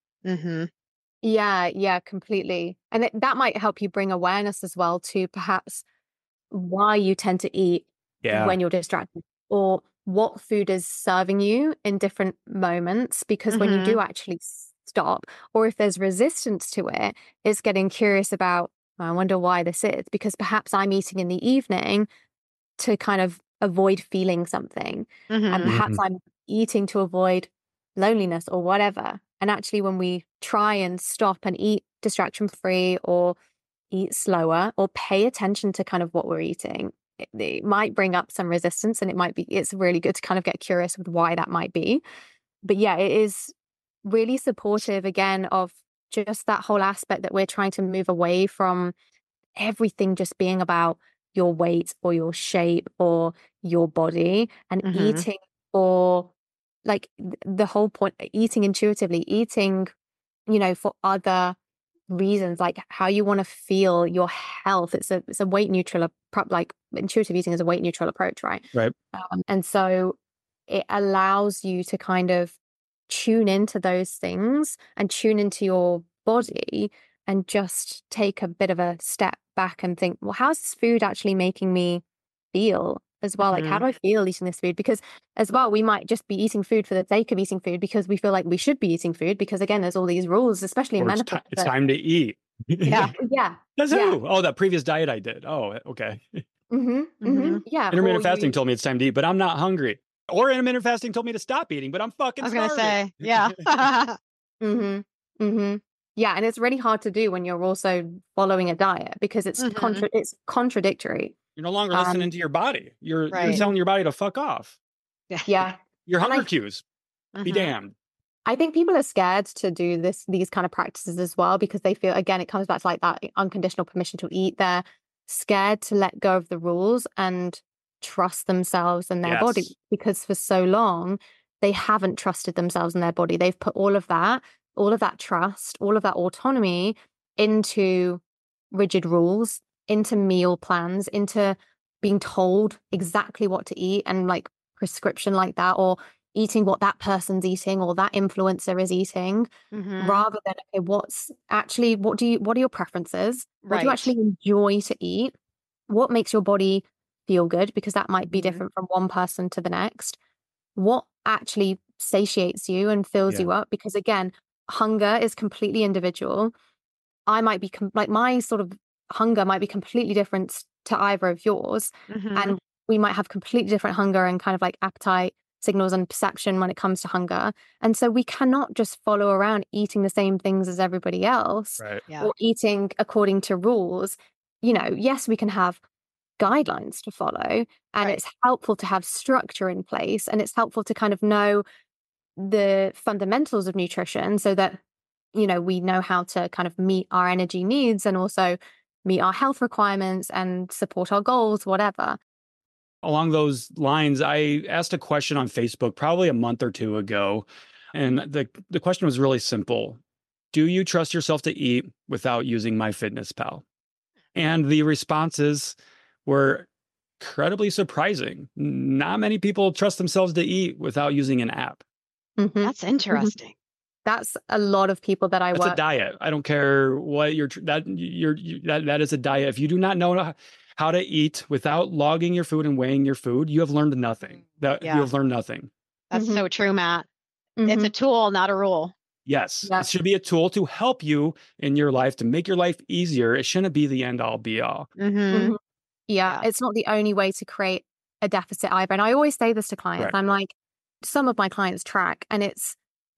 Yeah, completely. And that might help you bring awareness as well to perhaps why you tend to eat when you're distracted, or what food is serving you in different moments. Because when you do actually stop, or if there's resistance to it, it's getting curious about, I wonder why this is, because perhaps I'm eating in the evening to kind of avoid feeling something. And perhaps I'm eating to avoid loneliness or whatever. And actually, when we try and stop and eat distraction free, or eat slower, or pay attention to kind of what we're eating, it might bring up some resistance, and it's really good to kind of get curious with why that might be. But yeah, it is really supportive again of just that whole aspect that we're trying to move away from everything just being about your weight or your shape or your body, and eating for like the whole point, eating intuitively, eating, for other reasons, like how you want to feel your health. It's a weight neutral, like intuitive eating is a weight neutral approach, right? Right. And so it allows you to kind of tune into those things and tune into your body, and just take a bit of a step back and think, well, how's this food actually making me feel as well? Like, how do I feel eating this food? Because as well, we might just be eating food for the sake of eating food, because we feel like we should be eating food, because again, there's all these rules, especially in menopause. It's time to eat. Yeah. That's who? Oh, that previous diet I did. Oh, okay. Yeah. Intermittent fasting told me it's time to eat, but I'm not hungry. Or intermittent fasting told me to stop eating, but I'm fucking starving. I was gonna say, yeah, and it's really hard to do when you're also following a diet, because it's contradictory. You're no longer listening to your body. You're telling your body to fuck off. Yeah. Your hunger cues. Be damned. I think people are scared to do these kind of practices as well, because they feel, again, it comes back to like that unconditional permission to eat. They're scared to let go of the rules and trust themselves and their body, because for so long they haven't trusted themselves and their body. They've put all of that trust, all of that autonomy into rigid rules, into meal plans, into being told exactly what to eat, and like prescription like that, or eating what that person's eating or that influencer is eating, rather than, okay, what are your preferences? What do you actually enjoy to eat? What makes your body feel good? Because that might be different from one person to the next. What actually satiates you and fills you up? Because again, hunger is completely individual. I might be like, my sort of hunger might be completely different to either of yours. And we might have completely different hunger and kind of like appetite signals and perception when it comes to hunger. And so we cannot just follow around eating the same things as everybody else, or eating according to rules, yes, we can have guidelines to follow, and it's helpful to have structure in place, and it's helpful to kind of know the fundamentals of nutrition so that, we know how to kind of meet our energy needs and also meet our health requirements and support our goals, whatever. Along those lines, I asked a question on Facebook probably a month or two ago, and the question was really simple. Do you trust yourself to eat without using MyFitnessPal? And the responses were incredibly surprising. Not many people trust themselves to eat without using an app. Mm-hmm. That's interesting. That's a lot of people that I work. That's a diet. I don't care what that is a diet. If you do not know how to eat without logging your food and weighing your food, you have learned nothing. You have learned nothing. That's so true, Matt. It's a tool, not a rule. Yes. It should be a tool to help you in your life, to make your life easier. It shouldn't be the end all be all. Yeah, it's not the only way to create a deficit either. And I always say this to clients. Right. I'm like, some of my clients track, and it's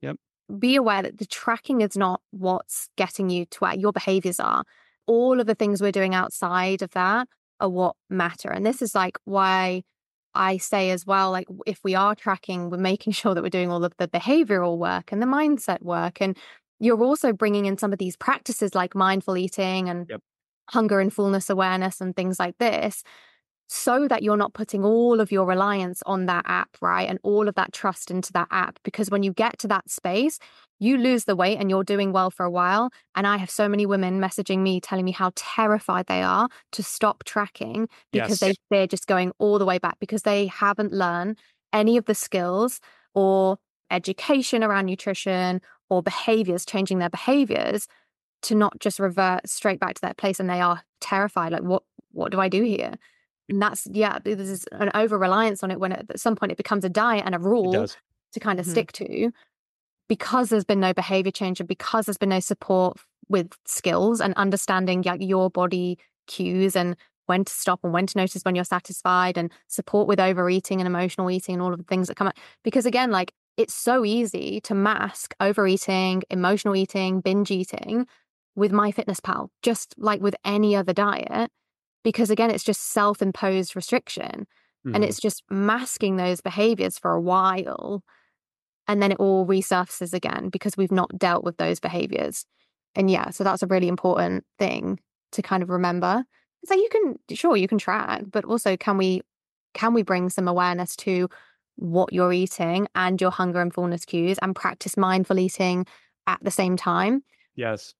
be aware that the tracking is not what's getting you to where your behaviors are. All of the things we're doing outside of that are what matter. And this is like why I say as well, like if we are tracking, we're making sure that we're doing all of the behavioral work and the mindset work. And you're also bringing in some of these practices like mindful eating and hunger and fullness awareness and things like this, so that you're not putting all of your reliance on that app, right? And all of that trust into that app. Because when you get to that space, you lose the weight and you're doing well for a while. And I have so many women messaging me, telling me how terrified they are to stop tracking because they're just going all the way back because they haven't learned any of the skills or education around nutrition or behaviors, changing their behaviors to not just revert straight back to that place. And they are terrified. Like, what do I do here? And that's, there's an over-reliance on it when at some point it becomes a diet and a rule to kind of stick to, because there's been no behavior change and because there's been no support with skills and understanding your body cues and when to stop and when to notice when you're satisfied, and support with overeating and emotional eating and all of the things that come up. Because again, like, it's so easy to mask overeating, emotional eating, binge eating with MyFitnessPal, just like with any other diet. Because again, it's just self-imposed restriction and it's just masking those behaviors for a while. And then it all resurfaces again because we've not dealt with those behaviors. And so that's a really important thing to kind of remember. It's like you can track, but also can we bring some awareness to what you're eating and your hunger and fullness cues and practice mindful eating at the same time? Yes.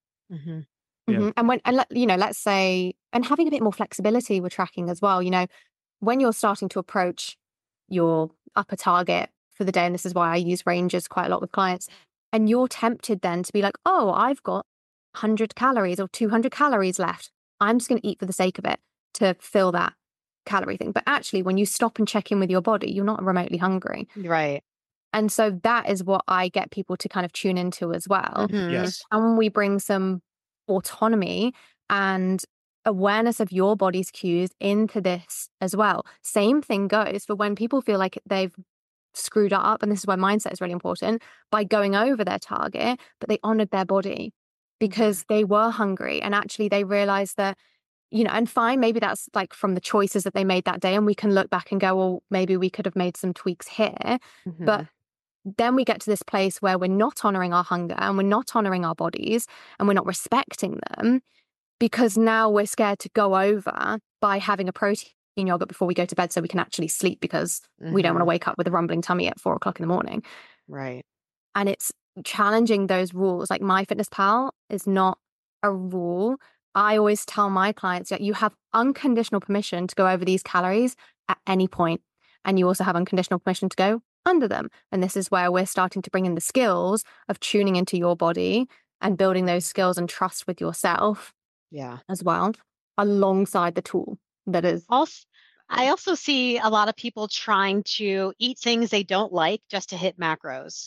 And let's say, and having a bit more flexibility with tracking as well, when you're starting to approach your upper target for the day, and this is why I use ranges quite a lot with clients, and you're tempted then to be like, oh, I've got 100 calories or 200 calories left. I'm just going to eat for the sake of it to fill that calorie thing. But actually, when you stop and check in with your body, you're not remotely hungry. Right. And so that is what I get people to kind of tune into as well. Yes. And we bring some autonomy and awareness of your body's cues into this as well. Same thing goes for when people feel like they've screwed up, and this is why mindset is really important, by going over their target, but they honored their body because they were hungry, and actually they realized that, and fine, maybe that's like from the choices that they made that day, and we can look back and go, well, maybe we could have made some tweaks here. But then we get to this place where we're not honoring our hunger and we're not honoring our bodies and we're not respecting them, because now we're scared to go over by having a protein yogurt before we go to bed so we can actually sleep, because we don't want to wake up with a rumbling tummy at 4 o'clock in the morning. Right. And it's challenging those rules. Like MyFitnessPal is not a rule. I always tell my clients that you have unconditional permission to go over these calories at any point. And you also have unconditional permission to go under them. And this is where we're starting to bring in the skills of tuning into your body and building those skills and trust with yourself as well, alongside the tool that is. I also see a lot of people trying to eat things they don't like just to hit macros.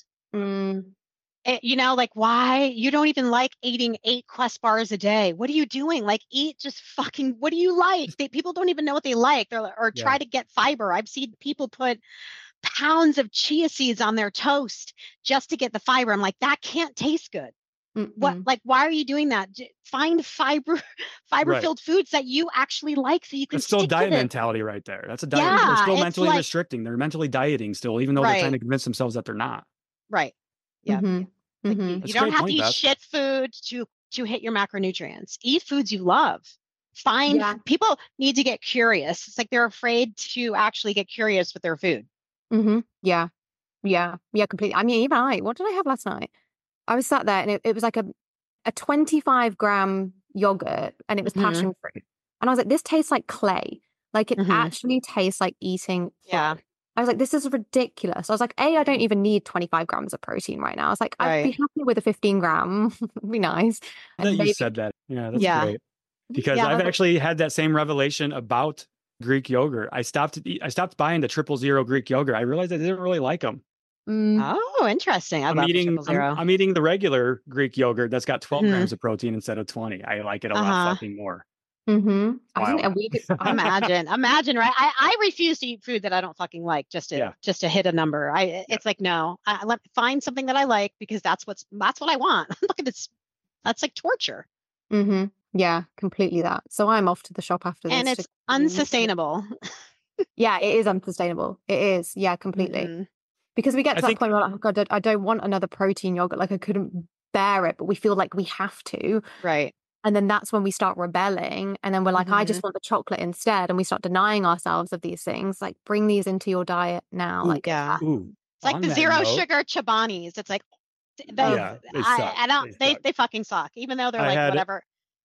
Like, why? You don't even like eating 8 Quest bars a day. What are you doing? Like, eat just fucking, what do you like? People don't even know what they like, or try to get fiber. I've seen people put pounds of chia seeds on their toast just to get the fiber. I'm like, that can't taste good. Why are you doing that? Find fiber-filled foods that you actually like so you can That's still stick diet to mentality right there. That's a diet. Yeah, They're still it's mentally like, restricting. They're mentally dieting still, even though they're trying to convince themselves that they're not. right. Yeah. Like you don't have to eat shit food to hit your macronutrients. Eat foods you love. People need to get curious. It's like they're afraid to actually get curious with their food. Yeah, completely. I mean, even what did I have last night? I was sat there and it was like a 25-gram yogurt and it was passion fruit. And I was like, this tastes like clay. Like it actually tastes like eating food. Yeah. I was like, this is ridiculous. I was like, I don't even need 25 grams of protein right now. I was like, I'd be happy with a 15-gram. It'd be nice. And you said that. Yeah, that's great. Because I've actually had that same revelation about Greek yogurt. I stopped buying the 000 Greek yogurt. I realized I didn't really like them. Oh, interesting. I'm eating the regular Greek yogurt that's got 12 grams of protein instead of 20. I like it a lot fucking more. Imagine, right? I refuse to eat food that I don't fucking like just to hit a number. It's like, no, let me find something that I like because that's what I want. Look at this. That's like torture. Yeah, completely that. So I'm off to the shop after this. And it's unsustainable. Yeah, it is unsustainable. It is. Yeah, completely. Because we get to that point where like, oh God, I don't want another protein yogurt. Like I couldn't bear it, but we feel like we have to. Right. And then that's when we start rebelling. And then we're like, I just want the chocolate instead. And we start denying ourselves of these things. Like bring these into your diet now. Like, it's like the zero sugar Chobanis. It's like, they fucking suck. Even though they're whatever,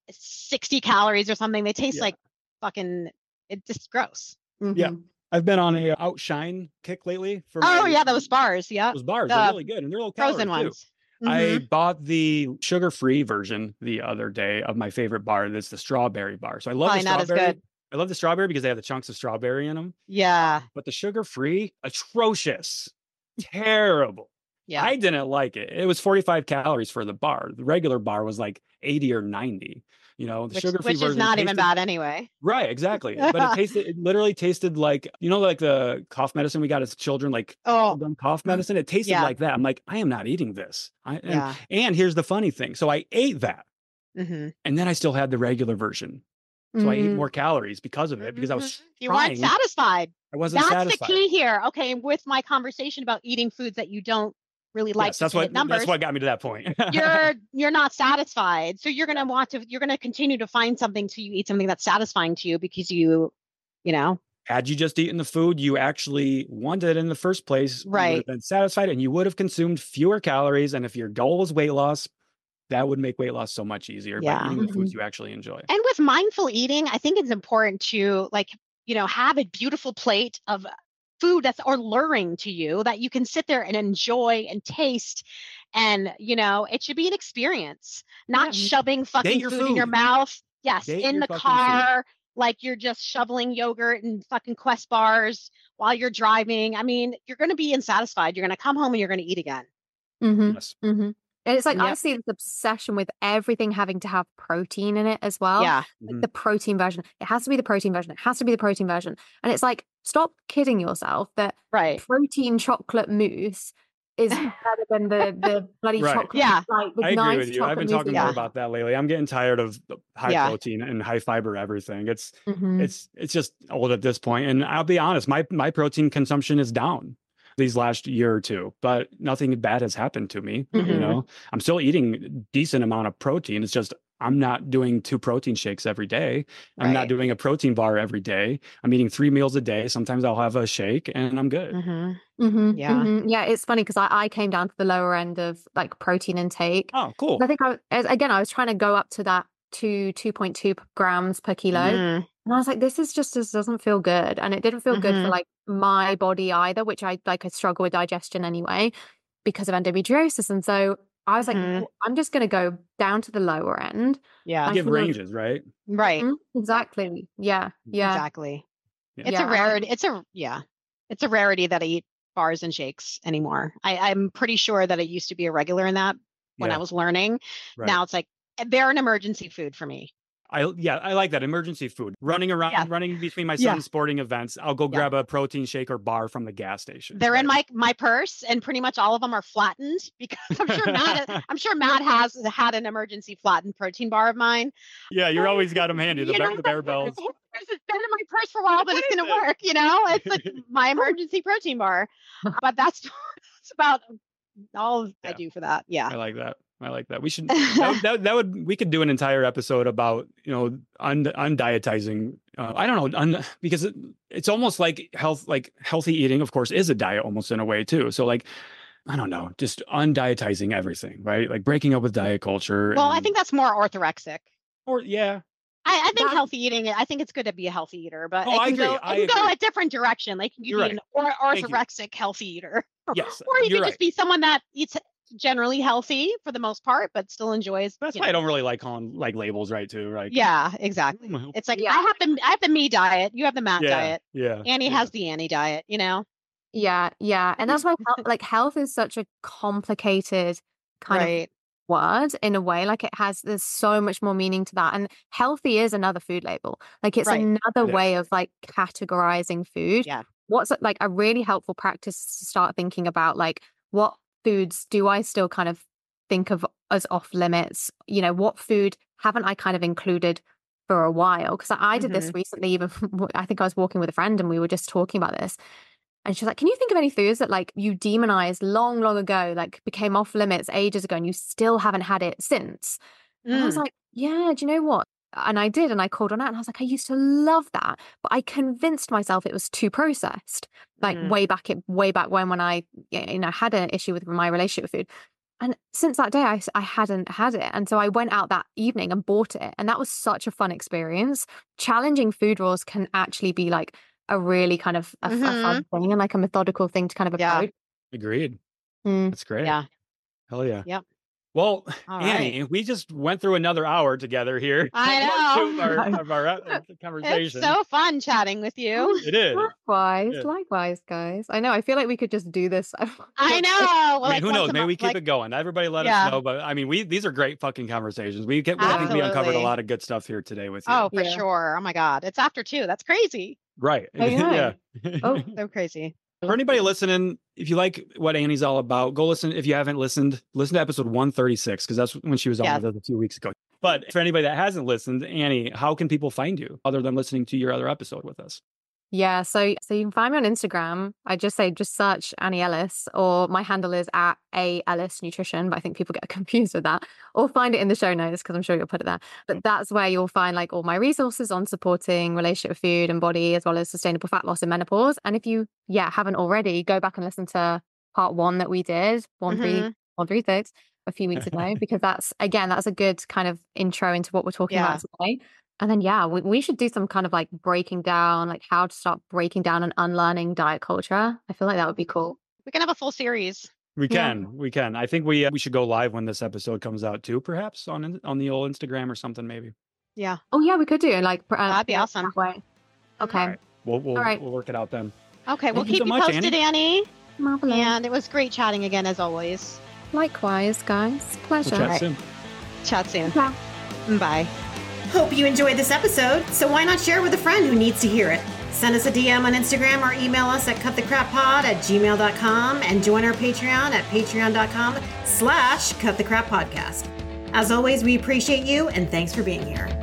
60 calories or something. They taste like fucking, it's just gross. Yeah. I've been on a Outshine kick lately. Those bars. Yeah. Those bars are really good. And they're low calorie frozen ones. I bought the sugar-free version the other day of my favorite bar. That's the strawberry bar. So I love the strawberry. Not as good. I love the strawberry because they have the chunks of strawberry in them. Yeah. But the sugar-free, atrocious. Terrible. Yeah. I didn't like it. It was 45 calories for the bar. The regular bar was like 80 or 90. You know, the sugar-free version, which is not even bad anyway. Right, exactly. But it literally tasted like, like the cough medicine we got as children, like cough medicine. It tasted like that. I'm like, I am not eating this. And here's the funny thing. So I ate that. And then I still had the regular version. So I ate more calories because of it, because I was You weren't satisfied. I wasn't satisfied. That's the key here. Okay, with my conversation about eating foods that you don't really like that's what got me to that point. you're not satisfied, so you're gonna continue to find something till you eat something that's satisfying to you because you know had you just eaten the food you actually wanted in the first place, you would have been satisfied and you would have consumed fewer calories. And if your goal was weight loss, that would make weight loss so much easier by eating the foods you actually enjoy. And with mindful eating, I think it's important to have a beautiful plate of food that's alluring to you that you can sit there and enjoy and taste. And, it should be an experience, not shoving fucking food in your mouth. Yes. In the car, like you're just shoveling yogurt and fucking Quest bars while you're driving. I mean, you're going to be unsatisfied. You're going to come home and you're going to eat again. Yes. And it's like, I see this obsession with everything having to have protein in it as well. Yeah. Like the protein version. It has to be the protein version. It has to be the protein version. And it's like, stop kidding yourself that protein chocolate mousse is better than the bloody chocolate. Yeah. Like, I agree with you. I've been talking more about that lately. I'm getting tired of high protein and high fiber everything. It's just old at this point. And I'll be honest, my protein consumption is down these last year or two, but nothing bad has happened to me. I'm still eating decent amount of protein. It's just I'm not doing 2 protein shakes every day. I'm not doing a protein bar every day. I'm eating 3 meals a day. Sometimes I'll have a shake and I'm good. Yeah, it's funny because I came down to the lower end of like protein intake. Oh, cool. I think I was trying to go up to that 2.2 grams per kilo. And I was like, this doesn't feel good. And it didn't feel good for like my body either, which I struggle with digestion anyway because of endometriosis. And so I was like, I'm just going to go down to the lower end. Yeah. Give ranges, right? Right. Exactly. Yeah. Exactly. Yeah. It's a rarity. It's a rarity that I eat bars and shakes anymore. I'm pretty sure that it used to be a regular in that when I was learning. Right. Now it's like, they're an emergency food for me. I like that. Emergency food. Running around, running between my son's sporting events. I'll go grab a protein shake or bar from the gas station. They're in my purse, and pretty much all of them are flattened because I'm sure Matt has had an emergency flattened protein bar of mine. Yeah, you're always got them handy. The Bearbells. It's been in my purse for a while, but it's going to work. It's like my emergency protein bar. But that's about all I do for that. Yeah, I like that. We should we could do an entire episode about undietizing. I don't know, because it's almost like healthy eating, of course, is a diet almost in a way too. So like, I don't know, just undietizing everything, right? Like breaking up with diet culture. Well, I think that's more orthorexic. I think healthy eating, I think it's good to be a healthy eater, but I agree. I go a different direction. Like you can be an orthorexic healthy eater. Yes. Or you could just be someone that eats generally healthy for the most part, but still enjoys. That's why I don't really like calling like labels, right? Too, right? Yeah, exactly. It's like I have the me diet. You have the Matt diet. Yeah. Annie has the Annie diet. Yeah, and that's why health is such a complicated kind of word in a way. Like there's so much more meaning to that, and healthy is another food label. Like it's another way of like categorizing food. Yeah. What's like a really helpful practice to start thinking about, like, what foods do I still kind of think of as off limits? What food haven't I kind of included for a while? Because I did this recently. Even I think I was walking with a friend and we were just talking about this. And she's like, can you think of any foods that like you demonized long ago, like became off limits ages ago, and you still haven't had it since? And I was like, yeah, do you know what? And I did, and I called on that, and I was like, I used to love that, but I convinced myself it was too processed. Like way back when I had an issue with my relationship with food. And since that day, I hadn't had it. And so I went out that evening and bought it. And that was such a fun experience. Challenging food rules can actually be like a really kind of a fun thing and like a methodical thing to kind of approach. Agreed. That's great. Yeah. Hell yeah. Yep. Well, Annie, we just went through another hour together here. I know. Of our conversation. It's so fun chatting with you. It is. Likewise, guys. I know. I feel like we could just do this. I know. Well, who knows? Maybe we keep it going. Everybody let us know. But I mean, these are great fucking conversations. I think we uncovered a lot of good stuff here today with you. Oh, for sure. Oh my God. It's after 2. That's crazy. Right. Yeah. So crazy. For anybody listening, if you like what Annie's all about, go listen. If you haven't listened, listen to episode 136, because that's when she was on with us a few weeks ago. But for anybody that hasn't listened, Annie, how can people find you other than listening to your other episode with us? Yeah, so you can find me on Instagram. I just search Annie Ellis, or my handle is @AEllis Nutrition, but I think people get confused with that. Or find it in the show notes, because I'm sure you'll put it there. But that's where you'll find like all my resources on supporting relationship with food and body, as well as sustainable fat loss in menopause. And if you haven't already, go back and listen to part 1 that we did, 136, a few weeks ago, because that's a good kind of intro into what we're talking about today. And then, we should do some kind of like breaking down, like how to start breaking down and unlearning diet culture. I feel like that would be cool. We can have a full series. We can. I think we should go live when this episode comes out too, perhaps on the old Instagram or something, maybe. Yeah. Oh yeah, we could do it. Like that'd be awesome. Okay. All right. We'll work it out then. Okay. We'll keep you posted, Annie. Marvelous. And it was great chatting again, as always. Likewise, guys. Pleasure. We'll chat soon. Yeah. Bye. Hope you enjoyed this episode, so why not share with a friend who needs to hear it? Send us a DM on Instagram or email us at cutthecrappod@gmail.com and join our Patreon at patreon.com/cutthecrappodcast. As always, we appreciate you and thanks for being here.